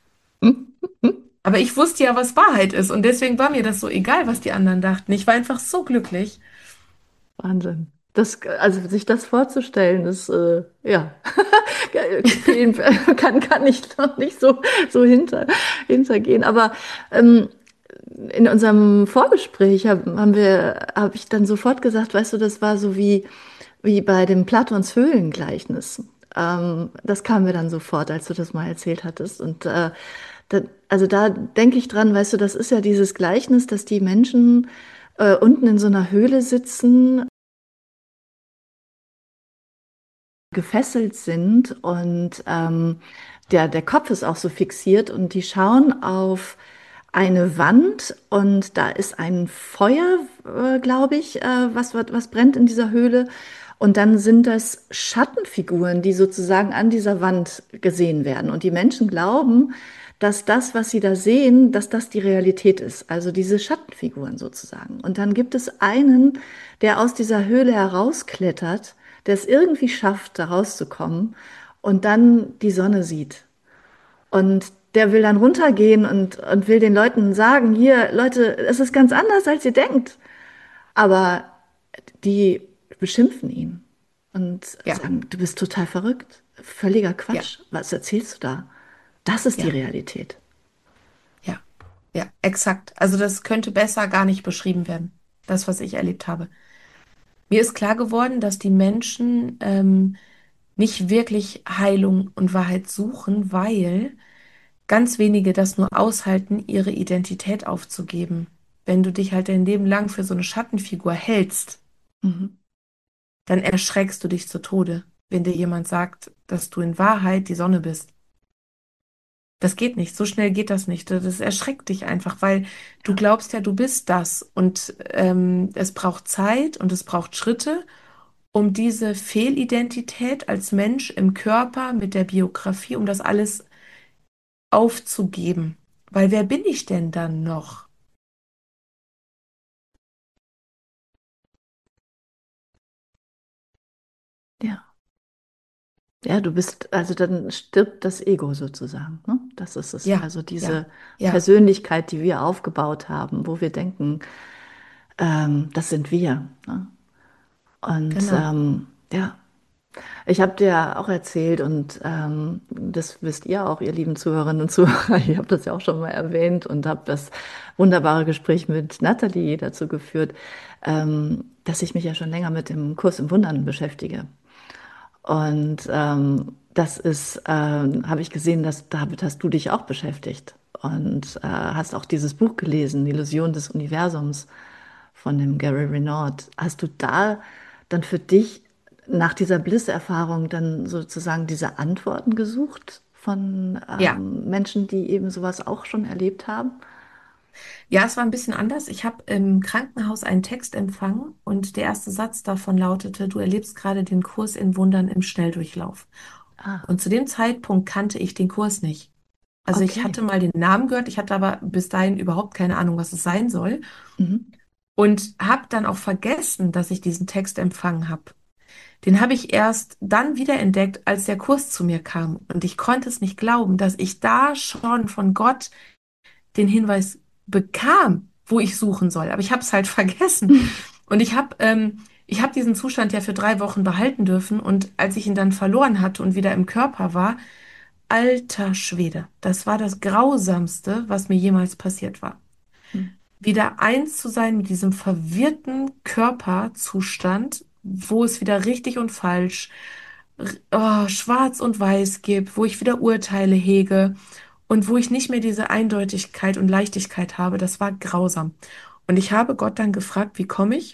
Aber ich wusste ja, was Wahrheit ist, und deswegen war mir das so egal, was die anderen dachten. Ich war einfach so glücklich. Wahnsinn. Das, also sich das vorzustellen, ist äh, ja vielen kann, kann ich noch nicht so, so hinter, hintergehen. Aber ähm, in unserem Vorgespräch hab, haben wir, habe ich dann sofort gesagt, weißt du, das war so wie, wie bei dem Platons Höhlengleichnis. Ähm, das kam mir dann sofort, als du das mal erzählt hattest. Und äh, da, also da denke ich dran, weißt du, das ist ja dieses Gleichnis, dass die Menschen äh, unten in so einer Höhle sitzen, gefesselt sind und ähm, der, der Kopf ist auch so fixiert und die schauen auf eine Wand und da ist ein Feuer, äh, glaube ich, äh, was, was, was brennt in dieser Höhle. Und dann sind das Schattenfiguren, die sozusagen an dieser Wand gesehen werden. Und die Menschen glauben, dass das, was sie da sehen, dass das die Realität ist. Also diese Schattenfiguren sozusagen. Und dann gibt es einen, der aus dieser Höhle herausklettert, der es irgendwie schafft, da rauszukommen und dann die Sonne sieht. Und der will dann runtergehen und, und will den Leuten sagen, hier, Leute, es ist ganz anders, als ihr denkt. Aber die beschimpfen ihn und Ja, sagen, du bist total verrückt, völliger ja, Quatsch, was erzählst du da? Das ist die ja, Realität. ja, ja, exakt. Also das könnte besser gar nicht beschrieben werden, das, was ich erlebt habe. Mir ist klar geworden, dass die Menschen ähm, nicht wirklich Heilung und Wahrheit suchen, weil ganz wenige das nur aushalten, ihre Identität aufzugeben. Wenn du dich halt dein Leben lang für so eine Schattenfigur hältst, Mhm. dann erschreckst du dich zu Tode, wenn dir jemand sagt, dass du in Wahrheit die Sonne bist. Das geht nicht, so schnell geht das nicht. Das erschreckt dich einfach, weil du Ja. glaubst ja, du bist das. Und ähm, es braucht Zeit und es braucht Schritte, um diese Fehlidentität als Mensch im Körper mit der Biografie, um das alles aufzugeben. Weil wer bin ich denn dann noch? Ja. Ja, du bist, also dann stirbt das Ego sozusagen, ne? Das ist es. Ja, Also ja, diese ja, Persönlichkeit, die wir aufgebaut haben, wo wir denken, ähm, das sind wir, ne? Und genau. ähm, ja, ich habe dir auch erzählt und ähm, das wisst ihr auch, ihr lieben Zuhörerinnen und Zuhörer, ich habe das ja auch schon mal erwähnt und habe das wunderbare Gespräch mit Nathalie dazu geführt, ähm, dass ich mich ja schon länger mit dem Kurs im Wundern beschäftige. Und ähm, das ist, ähm, habe ich gesehen, dass damit hast du dich auch beschäftigt und äh, hast auch dieses Buch gelesen, Die Illusion des Universums von dem Gary Renard. Hast du da dann für dich nach dieser Bliss-Erfahrung dann sozusagen diese Antworten gesucht von Ja, ähm, Menschen, die eben sowas auch schon erlebt haben? ja, es war ein bisschen anders. Ich habe im Krankenhaus einen Text empfangen und der erste Satz davon lautete, du erlebst gerade den Kurs in Wundern im Schnelldurchlauf. Ah, Und zu dem Zeitpunkt kannte ich den Kurs nicht. Also ich okay. hatte mal den Namen gehört, ich hatte aber bis dahin überhaupt keine Ahnung, was es sein soll. Mhm. Und habe dann auch vergessen, dass ich diesen Text empfangen habe. Den habe ich erst dann wiederentdeckt, als der Kurs zu mir kam. Und ich konnte es nicht glauben, dass ich da schon von Gott den Hinweis bekam, wo ich suchen soll. Aber ich habe es halt vergessen. Und ich habe ähm, ich habe diesen Zustand ja für drei Wochen behalten dürfen. Und als ich ihn dann verloren hatte und wieder im Körper war, alter Schwede, das war das Grausamste, was mir jemals passiert war. Wieder eins zu sein mit diesem verwirrten Körperzustand, wo es wieder richtig und falsch, oh, schwarz und weiß gibt, wo ich wieder Urteile hege und wo ich nicht mehr diese Eindeutigkeit und Leichtigkeit habe, das war grausam. Und ich habe Gott dann gefragt, wie komme ich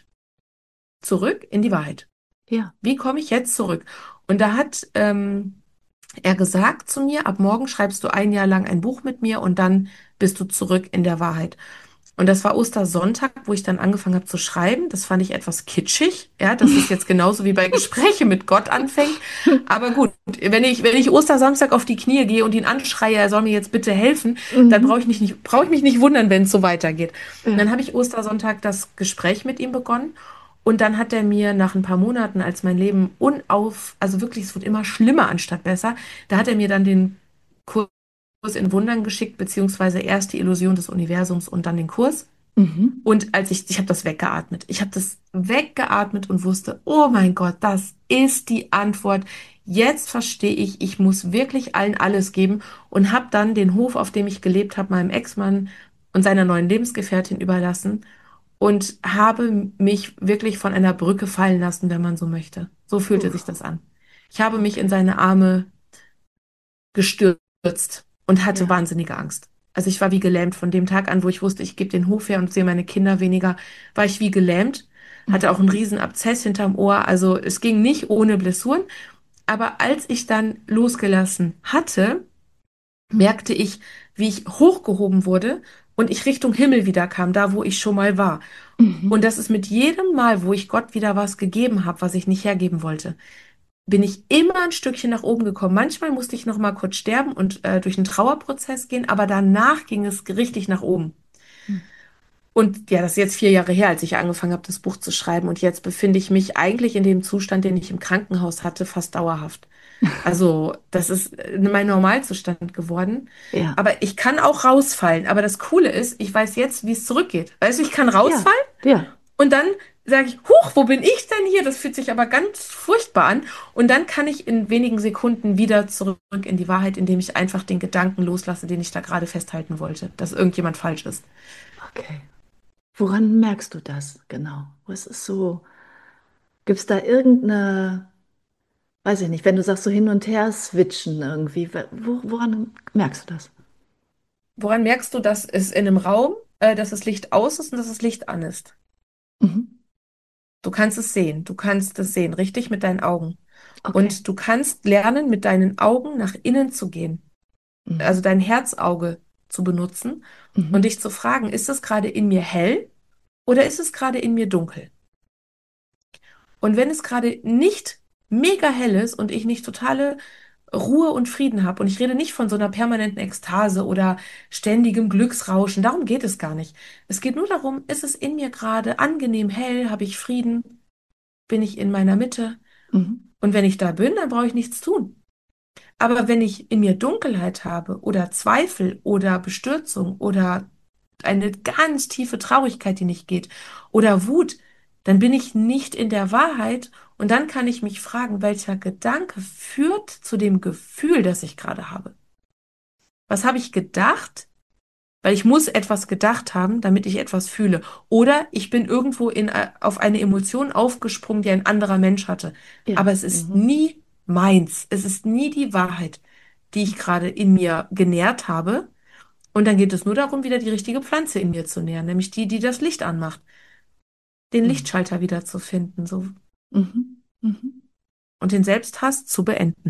zurück in die Wahrheit? Ja. Wie komme ich jetzt zurück? Und da hat ähm, er gesagt zu mir, ab morgen schreibst du ein Jahr lang ein Buch mit mir und dann bist du zurück in der Wahrheit. Und das war Ostersonntag, wo ich dann angefangen habe zu schreiben. Das fand ich etwas kitschig. Ja, das ist jetzt genauso wie bei Gespräche mit Gott anfängt. Aber gut, wenn ich, wenn ich Ostersamstag auf die Knie gehe und ihn anschreie, er soll mir jetzt bitte helfen, dann brauche ich Mhm. mich nicht, brauche ich mich nicht wundern, wenn es so weitergeht. Und Ja. dann habe ich Ostersonntag das Gespräch mit ihm begonnen. Und dann hat er mir nach ein paar Monaten, als mein Leben unauf, also wirklich, es wird immer schlimmer anstatt besser, da hat er mir dann den Kurs in Wundern geschickt, beziehungsweise erst die Illusion des Universums und dann den Kurs. Mhm. Und als ich, ich habe das weggeatmet. Ich habe das weggeatmet und wusste, oh mein Gott, das ist die Antwort. Jetzt verstehe ich, ich muss wirklich allen alles geben und habe dann den Hof, auf dem ich gelebt habe, meinem Ex-Mann und seiner neuen Lebensgefährtin überlassen und habe mich wirklich von einer Brücke fallen lassen, wenn man so möchte. So fühlte sich Puh. das an. Ich habe mich in Okay. seine Arme gestürzt und hatte Ja. wahnsinnige Angst. Also ich war wie gelähmt von dem Tag an, wo ich wusste, ich gebe den Hof her und sehe meine Kinder weniger, war ich wie gelähmt, hatte auch einen Mhm. riesen Abszess hinterm Ohr. Also es ging nicht ohne Blessuren. Aber als ich dann losgelassen hatte, merkte ich, wie ich hochgehoben wurde und ich Richtung Himmel wieder kam, da wo ich schon mal war. Und Mhm. das ist mit jedem Mal, wo ich Gott wieder was gegeben habe, was ich nicht hergeben wollte, bin ich immer ein Stückchen nach oben gekommen. Manchmal musste ich noch mal kurz sterben und äh, durch einen Trauerprozess gehen, aber danach ging es richtig nach oben. Mhm. Und ja, das ist jetzt vier Jahre her, als ich angefangen habe, das Buch zu schreiben. Und jetzt befinde ich mich eigentlich in dem Zustand, den ich im Krankenhaus hatte, fast dauerhaft. Also, das ist äh, mein Normalzustand geworden. Ja. Aber ich kann auch rausfallen. Aber das Coole ist, ich weiß jetzt, wie es zurückgeht. Weißt du, ich kann Ja. rausfallen Ja. und dann sage ich, huch, wo bin ich denn hier? Das fühlt sich aber ganz furchtbar an. Und dann kann ich in wenigen Sekunden wieder zurück in die Wahrheit, indem ich einfach den Gedanken loslasse, den ich da gerade festhalten wollte, dass irgendjemand falsch ist. Okay. Woran merkst du das genau? Was ist so, gibt es da irgendeine weiß ich nicht, wenn du sagst, so hin und her switchen irgendwie, wo, woran merkst du das? Woran merkst du, dass es in einem Raum, äh, dass das Licht aus ist und dass das Licht an ist? Mhm. Du kannst es sehen. Du kannst es sehen, richtig mit deinen Augen. Okay. Und du kannst lernen, mit deinen Augen nach innen zu gehen. Also Mhm. dein Herzauge zu benutzen und Mhm. dich zu fragen, ist es gerade in mir hell oder ist es gerade in mir dunkel? Und wenn es gerade nicht mega hell ist und ich nicht totale Ruhe und Frieden habe, und ich rede nicht von so einer permanenten Ekstase oder ständigem Glücksrauschen, darum geht es gar nicht. Es geht nur darum, ist es in mir gerade angenehm hell, habe ich Frieden, bin ich in meiner Mitte? Mhm. Und wenn ich da bin, dann brauche ich nichts tun. Aber wenn ich in mir Dunkelheit habe oder Zweifel oder Bestürzung oder eine ganz tiefe Traurigkeit, die nicht geht, oder Wut, dann bin ich nicht in der Wahrheit und dann kann ich mich fragen, welcher Gedanke führt zu dem Gefühl, das ich gerade habe. Was habe ich gedacht? Weil ich muss etwas gedacht haben, damit ich etwas fühle. Oder ich bin irgendwo in, äh, auf eine Emotion aufgesprungen, die ein anderer Mensch hatte. Ja. Aber es ist Mhm. nie meins. Es ist nie die Wahrheit, die ich gerade in mir genährt habe. Und dann geht es nur darum, wieder die richtige Pflanze in mir zu nähren, nämlich die, die das Licht anmacht, den Mhm. Lichtschalter wieder zu finden, so Mhm. Mhm. und den Selbsthass zu beenden.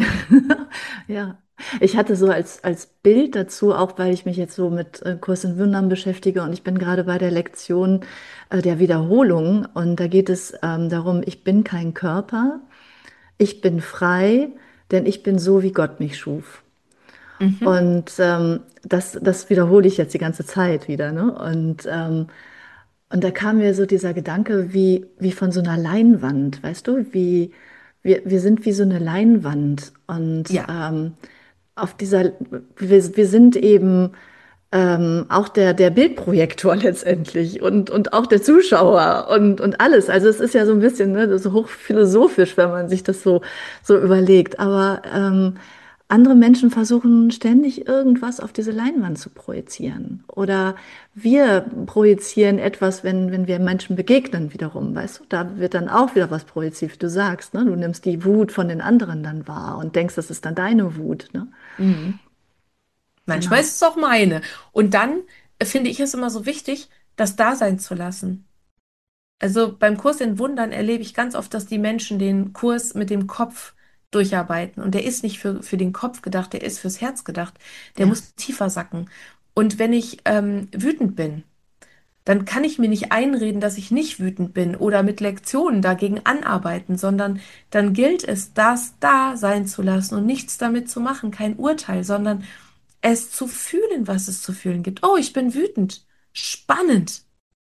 Ja, ich hatte so als, als Bild dazu, auch weil ich mich jetzt so mit äh, Kurs in Wundern beschäftige und ich bin gerade bei der Lektion äh, der Wiederholung und da geht es ähm, darum, ich bin kein Körper, ich bin frei, denn ich bin so, wie Gott mich schuf. Mhm. Und ähm, das, das wiederhole ich jetzt die ganze Zeit wieder, ne? Und ähm, und da kam mir so dieser Gedanke wie, wie von so einer Leinwand, weißt du, wie wir, wir sind wie so eine Leinwand und Ja, ähm, auf dieser, wir, wir sind eben ähm, auch der, der Bildprojektor letztendlich und, und auch der Zuschauer und, und alles. Also es ist ja so ein bisschen, ne, so hochphilosophisch, wenn man sich das so, so überlegt. Aber ähm, andere Menschen versuchen ständig irgendwas auf diese Leinwand zu projizieren. Oder wir projizieren etwas, wenn, wenn wir Menschen begegnen wiederum, weißt du, da wird dann auch wieder was projiziert, wie du sagst, ne? Du nimmst die Wut von den anderen dann wahr und denkst, das ist dann deine Wut, ne? mhm. Manchmal Genau. ist es auch meine. Und dann äh, finde ich es immer so wichtig, das da sein zu lassen. Also beim Kurs in Wundern erlebe ich ganz oft, dass die Menschen den Kurs mit dem Kopf durcharbeiten. Und der ist nicht für, für den Kopf gedacht, der ist fürs Herz gedacht. Der Ja. muss tiefer sacken. Und wenn ich ähm, wütend bin, dann kann ich mir nicht einreden, dass ich nicht wütend bin oder mit Lektionen dagegen anarbeiten, sondern dann gilt es, das da sein zu lassen und nichts damit zu machen, kein Urteil, sondern es zu fühlen, was es zu fühlen gibt. Oh, ich bin wütend. Spannend.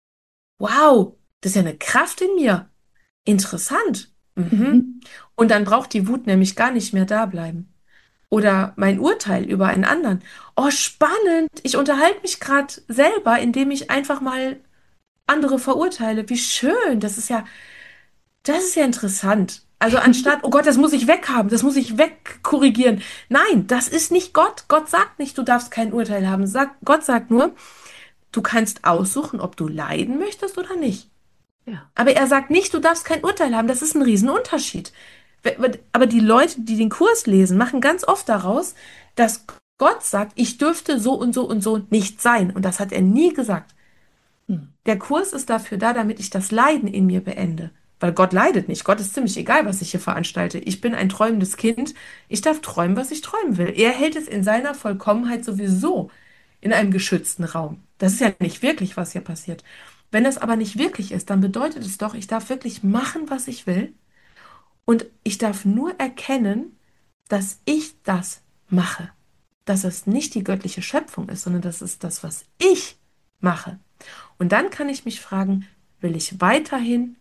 Wow, das ist ja eine Kraft in mir. Interessant. Mhm. Mhm. Und dann braucht die Wut nämlich gar nicht mehr da bleiben. Oder mein Urteil über einen anderen. Oh, spannend. Ich unterhalte mich gerade selber, indem ich einfach mal andere verurteile. Wie schön. Das ist ja, das ist ja interessant. Also anstatt, oh Gott, das muss ich weghaben, das muss ich wegkorrigieren. Nein, das ist nicht Gott. Gott sagt nicht, du darfst kein Urteil haben. Sag, Gott sagt nur, du kannst aussuchen, ob du leiden möchtest oder nicht. Ja. Aber er sagt nicht, du darfst kein Urteil haben. Das ist ein Riesenunterschied. Aber die Leute, die den Kurs lesen, machen ganz oft daraus, dass Gott sagt, ich dürfte so und so und so nicht sein. Und das hat er nie gesagt. Mhm. Der Kurs ist dafür da, damit ich das Leiden in mir beende. Weil Gott leidet nicht. Gott ist ziemlich egal, was ich hier veranstalte. Ich bin ein träumendes Kind. Ich darf träumen, was ich träumen will. Er hält es in seiner Vollkommenheit sowieso in einem geschützten Raum. Das ist ja nicht wirklich, was hier passiert. Wenn es aber nicht wirklich ist, dann bedeutet es doch, ich darf wirklich machen, was ich will. Und ich darf nur erkennen, dass ich das mache. Dass es nicht die göttliche Schöpfung ist, sondern dass es das, was ich mache. Und dann kann ich mich fragen, will ich weiterhin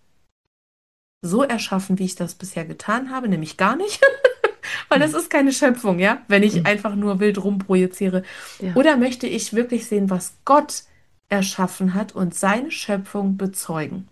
so erschaffen, wie ich das bisher getan habe, nämlich gar nicht, weil das Mhm. ist keine Schöpfung, ja, wenn ich Mhm. einfach nur wild rumprojiziere. Ja. Oder möchte ich wirklich sehen, was Gott erschaffen hat und seine Schöpfung bezeugen?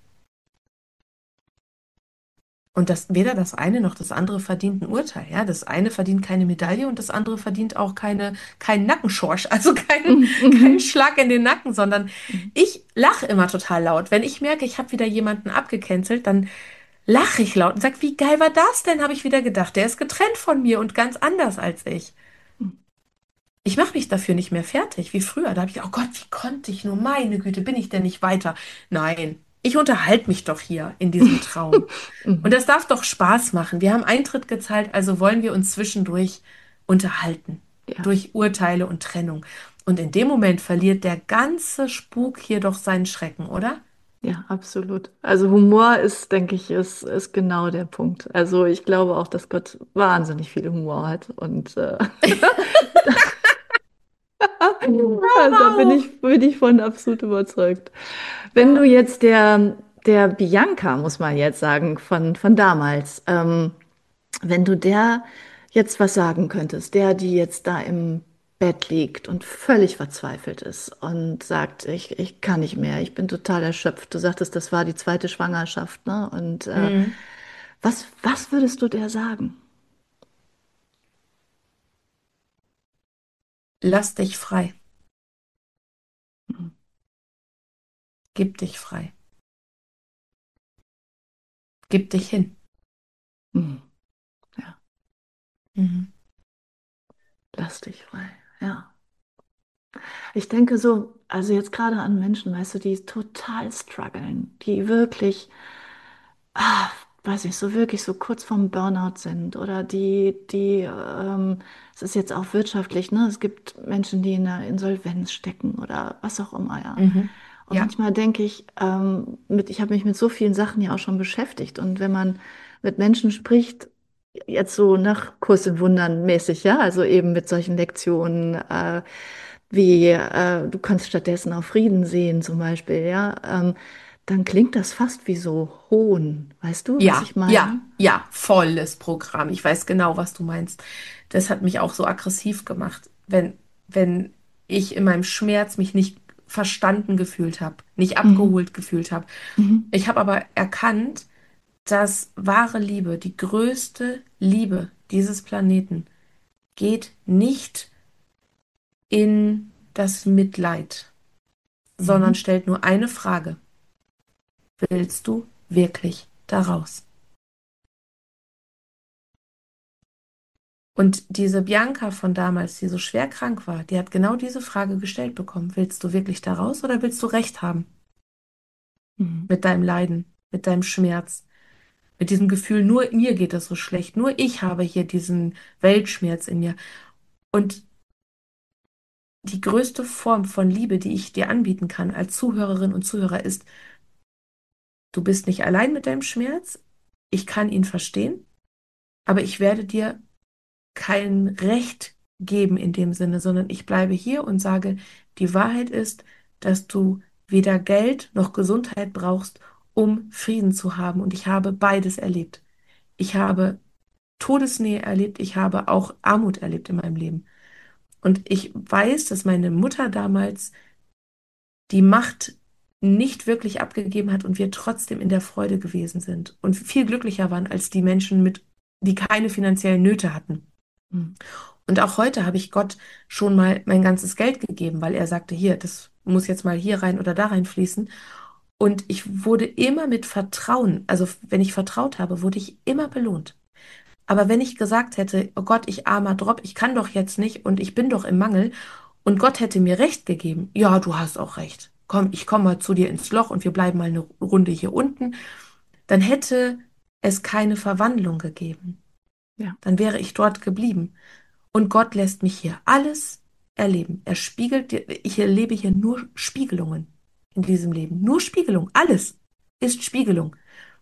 Und das, weder das eine noch das andere verdient ein Urteil. Ja? Das eine verdient keine Medaille und das andere verdient auch keine, keinen Nackenschorsch, also keinen, Mhm. keinen Mhm. Schlag in den Nacken, sondern Mhm. ich lache immer total laut. Wenn ich merke, ich habe wieder jemanden abgecancelt, dann lache ich laut und sage, wie geil war das denn, habe ich wieder gedacht. Der ist getrennt von mir und ganz anders als ich. Ich mache mich dafür nicht mehr fertig, wie früher. Da habe ich, oh Gott, wie konnte ich nur, meine Güte, bin ich denn nicht weiter? Nein, ich unterhalte mich doch hier in diesem Traum. Und Mhm. das darf doch Spaß machen. Wir haben Eintritt gezahlt, also wollen wir uns zwischendurch unterhalten. Ja, Durch Urteile und Trennung. Und in dem Moment verliert der ganze Spuk hier doch seinen Schrecken, oder? ja, absolut. Also Humor ist, denke ich, ist, ist genau der Punkt. Also ich glaube auch, dass Gott wahnsinnig viel Humor hat und äh, also da bin Wow. ich, bin ich von absolut überzeugt. Wenn du Ja. jetzt der, der Bianca, muss man jetzt sagen, von, von damals, ähm, wenn du der jetzt was sagen könntest, der, die jetzt da im Bett liegt und völlig verzweifelt ist und sagt, ich, ich kann nicht mehr, ich bin total erschöpft. Du sagtest, das war die zweite Schwangerschaft, ne? Und äh, Mhm. was, was würdest du der sagen? Lass dich frei. Mhm. Gib dich frei. Gib dich hin. Mhm. Ja, Mhm. lass dich frei. Ja. Ich denke so, also jetzt gerade an Menschen, weißt du, die total strugglen, die wirklich, ah, weiß nicht, so wirklich so kurz vorm Burnout sind oder die, die, ähm, es ist jetzt auch wirtschaftlich, ne? Es gibt Menschen, die in der Insolvenz stecken oder was auch immer, ja. Mhm. Und Ja. manchmal denke ich, ähm, mit, ich habe mich mit so vielen Sachen ja auch schon beschäftigt. Und wenn man mit Menschen spricht, jetzt so nach Kurs in Wundern mäßig, ja, also eben mit solchen Lektionen, äh, wie äh, du kannst stattdessen auf Frieden sehen zum Beispiel, ja, ähm, dann klingt das fast wie so Hohn. Weißt du, was Ja, ich meine? ja, ja, volles Programm. Ich weiß genau, was du meinst. Das hat mich auch so aggressiv gemacht, wenn, wenn ich in meinem Schmerz mich nicht verstanden gefühlt habe, nicht Mhm. abgeholt gefühlt habe. Mhm. Ich habe aber erkannt, dass wahre Liebe, die größte Liebe dieses Planeten, geht nicht in das Mitleid, sondern Mhm. stellt nur eine Frage. Willst du wirklich daraus? Und diese Bianca von damals, die so schwer krank war, die hat genau diese Frage gestellt bekommen. Willst du wirklich da raus oder willst du Recht haben Mhm. mit deinem Leiden, mit deinem Schmerz, mit diesem Gefühl, nur mir geht es so schlecht, nur ich habe hier diesen Weltschmerz in mir. Und die größte Form von Liebe, die ich dir anbieten kann als Zuhörerin und Zuhörer, ist, du bist nicht allein mit deinem Schmerz, ich kann ihn verstehen, aber ich werde dir kein Recht geben in dem Sinne, sondern ich bleibe hier und sage, die Wahrheit ist, dass du weder Geld noch Gesundheit brauchst, um Frieden zu haben. Und ich habe beides erlebt. Ich habe Todesnähe erlebt, ich habe auch Armut erlebt in meinem Leben. Und ich weiß, dass meine Mutter damals die Macht nicht wirklich abgegeben hat und wir trotzdem in der Freude gewesen sind und viel glücklicher waren als die Menschen mit, die keine finanziellen Nöte hatten. Mhm. Und auch heute habe ich Gott schon mal mein ganzes Geld gegeben, weil er sagte, hier, das muss jetzt mal hier rein oder da rein fließen. Und ich wurde immer mit Vertrauen, also wenn ich vertraut habe, wurde ich immer belohnt. Aber wenn ich gesagt hätte, oh Gott, ich armer Drop, ich kann doch jetzt nicht und ich bin doch im Mangel und Gott hätte mir Recht gegeben, ja, du hast auch recht. Komm, ich komme mal zu dir ins Loch und wir bleiben mal eine Runde hier unten, dann hätte es keine Verwandlung gegeben. Ja. Dann wäre ich dort geblieben. Und Gott lässt mich hier alles erleben. Er spiegelt, dir- ich erlebe hier nur Spiegelungen in diesem Leben. Nur Spiegelung. Alles ist Spiegelung.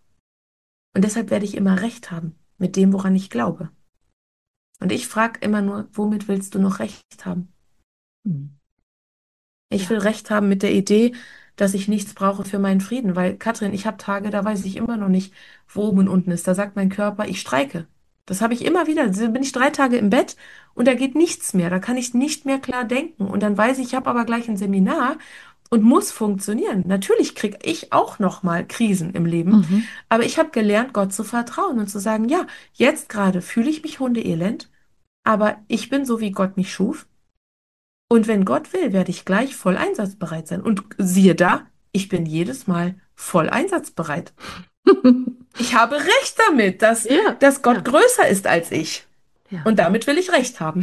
Und deshalb werde ich immer recht haben mit dem, woran ich glaube. Und ich frage immer nur, womit willst du noch recht haben? Mhm. Ich will Ja. recht haben mit der Idee, dass ich nichts brauche für meinen Frieden, weil Katrin, ich habe Tage, da weiß ich immer noch nicht, wo oben und unten ist. Da sagt mein Körper, ich streike. Das habe ich immer wieder. Da bin ich drei Tage im Bett und da geht nichts mehr. Da kann ich nicht mehr klar denken. Und dann weiß ich, ich habe aber gleich ein Seminar und muss funktionieren. Natürlich kriege ich auch noch mal Krisen im Leben, Mhm. aber ich habe gelernt, Gott zu vertrauen und zu sagen, ja, jetzt gerade fühle ich mich hundeelend, aber ich bin so, wie Gott mich schuf. Und wenn Gott will, werde ich gleich voll einsatzbereit sein. Und siehe da, ich bin jedes Mal voll einsatzbereit. Ich habe Recht damit, dass, Ja, dass Gott ja, größer ist als ich. ja. Und damit will ich Recht haben.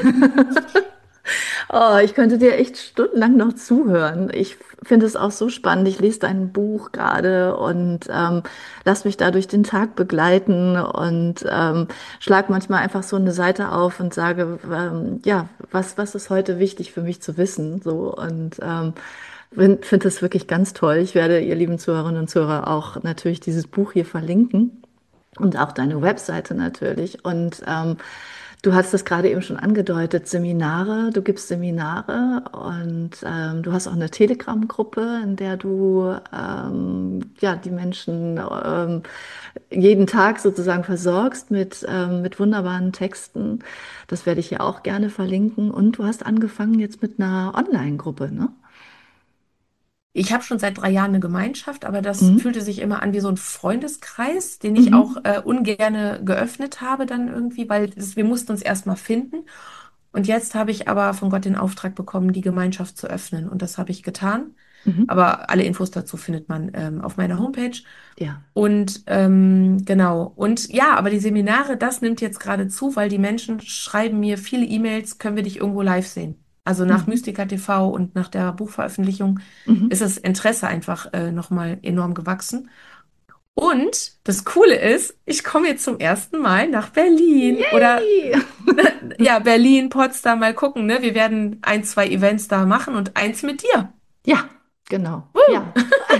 Oh, ich könnte dir echt stundenlang noch zuhören. Ich finde es auch so spannend. Ich lese dein Buch gerade und ähm, lass mich da durch den Tag begleiten und ähm, schlag manchmal einfach so eine Seite auf und sage, ähm, ja, was, was ist heute wichtig für mich zu wissen? So und ähm, finde find das wirklich ganz toll. Ich werde, ihr lieben Zuhörerinnen und Zuhörer, auch natürlich dieses Buch hier verlinken. Und auch deine Webseite natürlich. Und ähm, du hast das gerade eben schon angedeutet, Seminare, du gibst Seminare und ähm, du hast auch eine Telegram-Gruppe, in der du ähm, ja, die Menschen ähm, jeden Tag sozusagen versorgst mit, ähm, mit wunderbaren Texten. Das werde ich hier auch gerne verlinken. Und du hast angefangen jetzt mit einer Online-Gruppe, ne? Ich habe schon seit drei Jahren eine Gemeinschaft, aber das Mhm. fühlte sich immer an wie so ein Freundeskreis, den ich auch Mhm. äh, ungerne geöffnet habe dann irgendwie, weil es, wir mussten uns erstmal finden. Und jetzt habe ich aber von Gott den Auftrag bekommen, die Gemeinschaft zu öffnen. Und das habe ich getan. Mhm. Aber alle Infos dazu findet man ähm, auf meiner Homepage. Ja. Und ähm, genau. Und ja, aber die Seminare, das nimmt jetzt gerade zu, weil die Menschen schreiben mir viele E-Mails, können wir dich irgendwo live sehen? Also nach Mhm. Mystica T V und nach der Buchveröffentlichung ist Mhm. das Interesse einfach äh, nochmal enorm gewachsen. Und das Coole ist, ich komme jetzt zum ersten Mal nach Berlin oder Yay! ja, Berlin, Potsdam, mal gucken, ne? Wir werden ein, zwei Events da machen und eins mit dir. Ja, genau. Woo! Ja.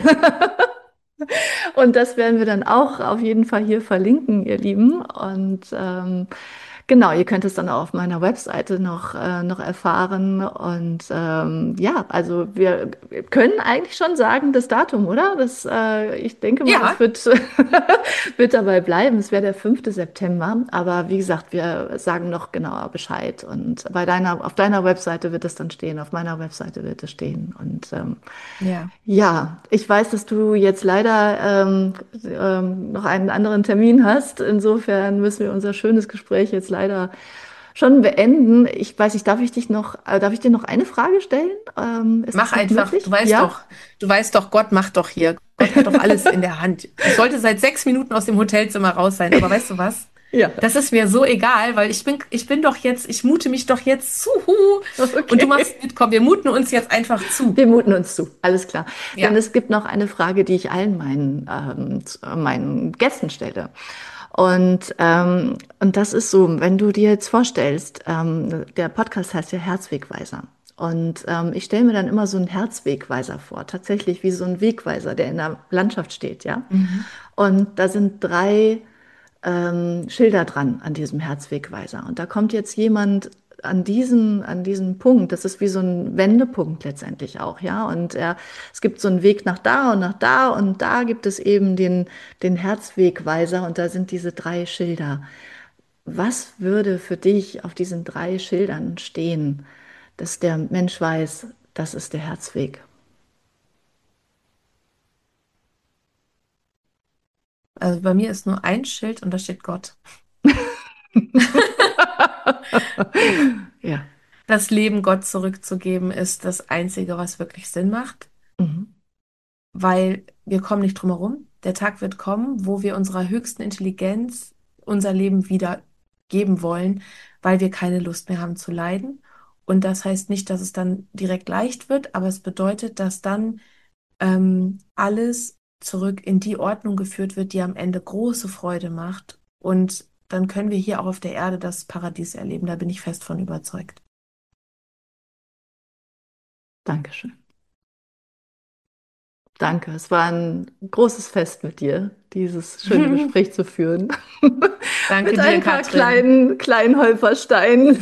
Und das werden wir dann auch auf jeden Fall hier verlinken, ihr Lieben. Und ähm, genau, ihr könnt es dann auch auf meiner Webseite noch, äh, noch erfahren. Und ähm, ja, also wir können eigentlich schon sagen, das Datum, oder? Das, äh, ich denke mal, es Ja, wird, wird dabei bleiben. Es wäre der fünfte September. Aber wie gesagt, wir sagen noch genauer Bescheid. Und bei deiner, auf deiner Webseite wird es dann stehen, auf meiner Webseite wird es stehen. Und ähm, ja. ja, ich weiß, dass du jetzt leider ähm, ähm, noch einen anderen Termin hast. Insofern müssen wir unser schönes Gespräch jetzt leider schon beenden. Ich weiß nicht, darf ich dich noch, äh, darf ich dir noch eine Frage stellen? Ähm, ist Mach das noch einfach, du möglich? weißt Ja? doch, du weißt doch, Gott macht doch hier. Gott hat doch alles in der Hand. Ich sollte seit sechs Minuten aus dem Hotelzimmer raus sein, aber weißt du was? Ja. Das ist mir so egal, weil ich bin, ich bin doch jetzt, ich mute mich doch jetzt zu. Und du machst Okay. mit, komm, wir muten uns jetzt einfach zu. Wir muten uns zu, alles klar. Denn Ja. es gibt noch eine Frage, die ich allen meinen, ähm, zu- äh, meinen Gästen stelle. Und, ähm, und das ist so, wenn du dir jetzt vorstellst, ähm, der Podcast heißt ja Herzwegweiser. Und ähm, ich stelle mir dann immer so einen Herzwegweiser vor, tatsächlich wie so ein Wegweiser, der in der Landschaft steht, ja. Mhm. Und da sind drei ähm, Schilder dran an diesem Herzwegweiser. Und da kommt jetzt jemand an diesen, an diesen Punkt, das ist wie so ein Wendepunkt letztendlich auch, ja. Und er, es gibt so einen Weg nach da und nach da und da gibt es eben den, den Herzwegweiser und da sind diese drei Schilder. Was würde für dich auf diesen drei Schildern stehen, dass der Mensch weiß, das ist der Herzweg? Also bei mir ist nur ein Schild und da steht Gott. Ja. Das Leben Gott zurückzugeben ist das Einzige, was wirklich Sinn macht, Mhm. weil wir kommen nicht drum herum. Der Tag wird kommen, wo wir unserer höchsten Intelligenz unser Leben wieder geben wollen, weil wir keine Lust mehr haben zu leiden. Und das heißt nicht, dass es dann direkt leicht wird, aber es bedeutet, dass dann ähm, alles zurück in die Ordnung geführt wird, die am Ende große Freude macht. Und dann können wir hier auch auf der Erde das Paradies erleben. Da bin ich fest von überzeugt. Dankeschön. Danke. Es war ein großes Fest mit dir, dieses schöne Gespräch zu führen. Danke Mit dir, ein paar Katrin. kleinen, kleinen Holpersteinen.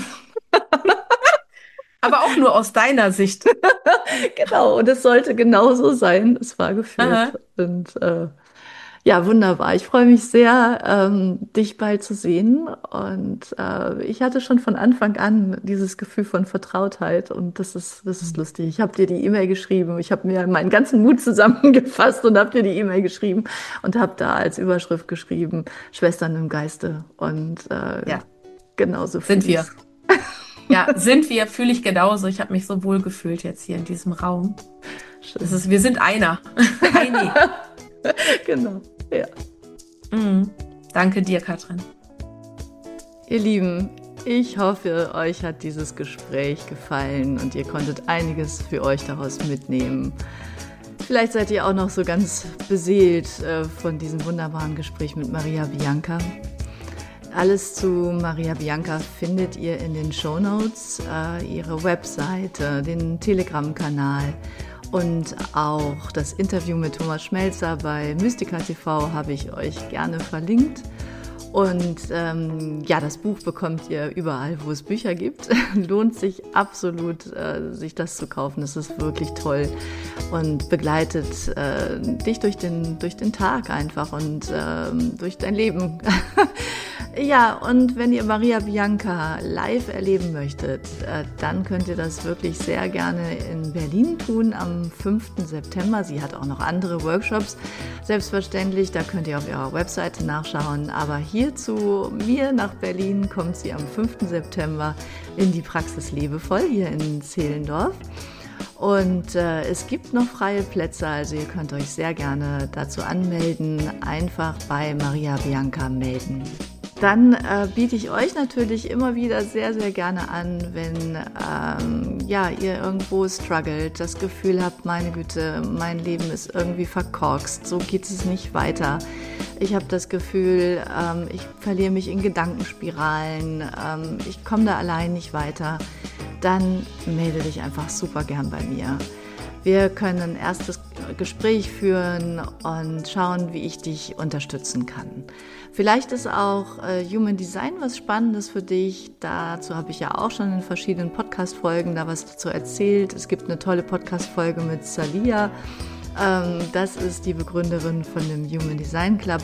Aber auch nur aus deiner Sicht. Genau. Und es sollte genauso sein. Es war geführt. Aha. Und äh, ja, wunderbar. Ich freue mich sehr, ähm, dich bald zu sehen. Und äh, ich hatte schon von Anfang an dieses Gefühl von Vertrautheit. Und das ist, das ist lustig. Ich habe dir die E-Mail geschrieben. Ich habe mir meinen ganzen Mut zusammengefasst und habe dir die E-Mail geschrieben und habe da als Überschrift geschrieben, Schwestern im Geiste. Und äh, Ja, genauso fühle sind ich wir. es. Ja, sind wir, fühle ich genauso. Ich habe mich so wohl gefühlt jetzt hier in diesem Raum. Das Schön. ist, wir sind einer. Einig. Genau. Ja. Mhm. Danke dir, Katrin. Ihr Lieben, ich hoffe, euch hat dieses Gespräch gefallen und ihr konntet einiges für euch daraus mitnehmen. Vielleicht seid ihr auch noch so ganz beseelt äh, von diesem wunderbaren Gespräch mit Maria Bianca. Alles zu Maria Bianca findet ihr in den Shownotes, äh, ihre Webseite, den Telegram-Kanal und auch das Interview mit Thomas Schmelzer bei Mystica T V habe ich euch gerne verlinkt. Und ähm, ja, das Buch bekommt ihr überall, wo es Bücher gibt. Lohnt sich absolut, äh, sich das zu kaufen. Das ist wirklich toll und begleitet äh, dich durch den, durch den Tag einfach und äh, durch dein Leben. Ja, und wenn ihr Maria Bianca live erleben möchtet, äh, dann könnt ihr das wirklich sehr gerne in Berlin tun am fünften September. Sie hat auch noch andere Workshops, selbstverständlich. Da könnt ihr auf ihrer Webseite nachschauen. Aber hier zu mir nach Berlin kommt sie am fünften September in die Praxis Liebevoll hier in Zehlendorf. Und äh, es gibt noch freie Plätze, also ihr könnt euch sehr gerne dazu anmelden. Einfach bei Maria Bianca melden. Dann äh, biete ich euch natürlich immer wieder sehr, sehr gerne an, wenn ähm, ja, ihr irgendwo struggelt, das Gefühl habt, meine Güte, mein Leben ist irgendwie verkorkst, so geht es nicht weiter. Ich habe das Gefühl, ähm, ich verliere mich in Gedankenspiralen, ähm, ich komme da allein nicht weiter. Dann melde dich einfach super gern bei mir. Wir können ein erstes Gespräch führen und schauen, wie ich dich unterstützen kann. Vielleicht ist auch äh, Human Design was Spannendes für dich. Dazu habe ich ja auch schon in verschiedenen Podcast-Folgen da was dazu erzählt. Es gibt eine tolle Podcast-Folge mit Salia. Ähm, das ist die Begründerin von dem Human Design Club.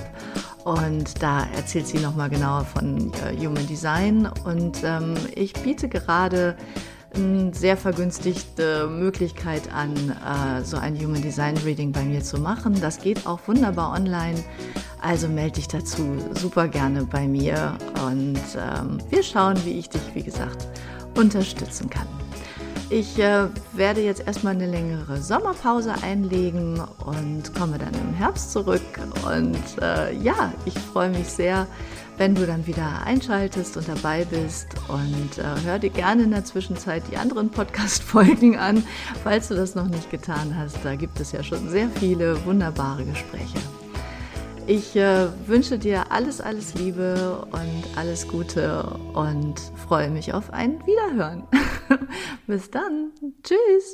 Und da erzählt sie nochmal genauer von äh, Human Design. Und ähm, ich biete gerade eine sehr vergünstigte Möglichkeit an, äh, so ein Human Design Reading bei mir zu machen. Das geht auch wunderbar online. Also melde dich dazu super gerne bei mir und ähm, wir schauen, wie ich dich, wie gesagt, unterstützen kann. Ich äh, werde jetzt erstmal eine längere Sommerpause einlegen und komme dann im Herbst zurück. Und äh, ja, ich freue mich sehr, wenn du dann wieder einschaltest und dabei bist. Und äh, hör dir gerne in der Zwischenzeit die anderen Podcast-Folgen an, falls du das noch nicht getan hast. Da gibt es ja schon sehr viele wunderbare Gespräche. Ich äh, wünsche dir alles, alles Liebe und alles Gute und freue mich auf ein Wiederhören. Bis dann. Tschüss.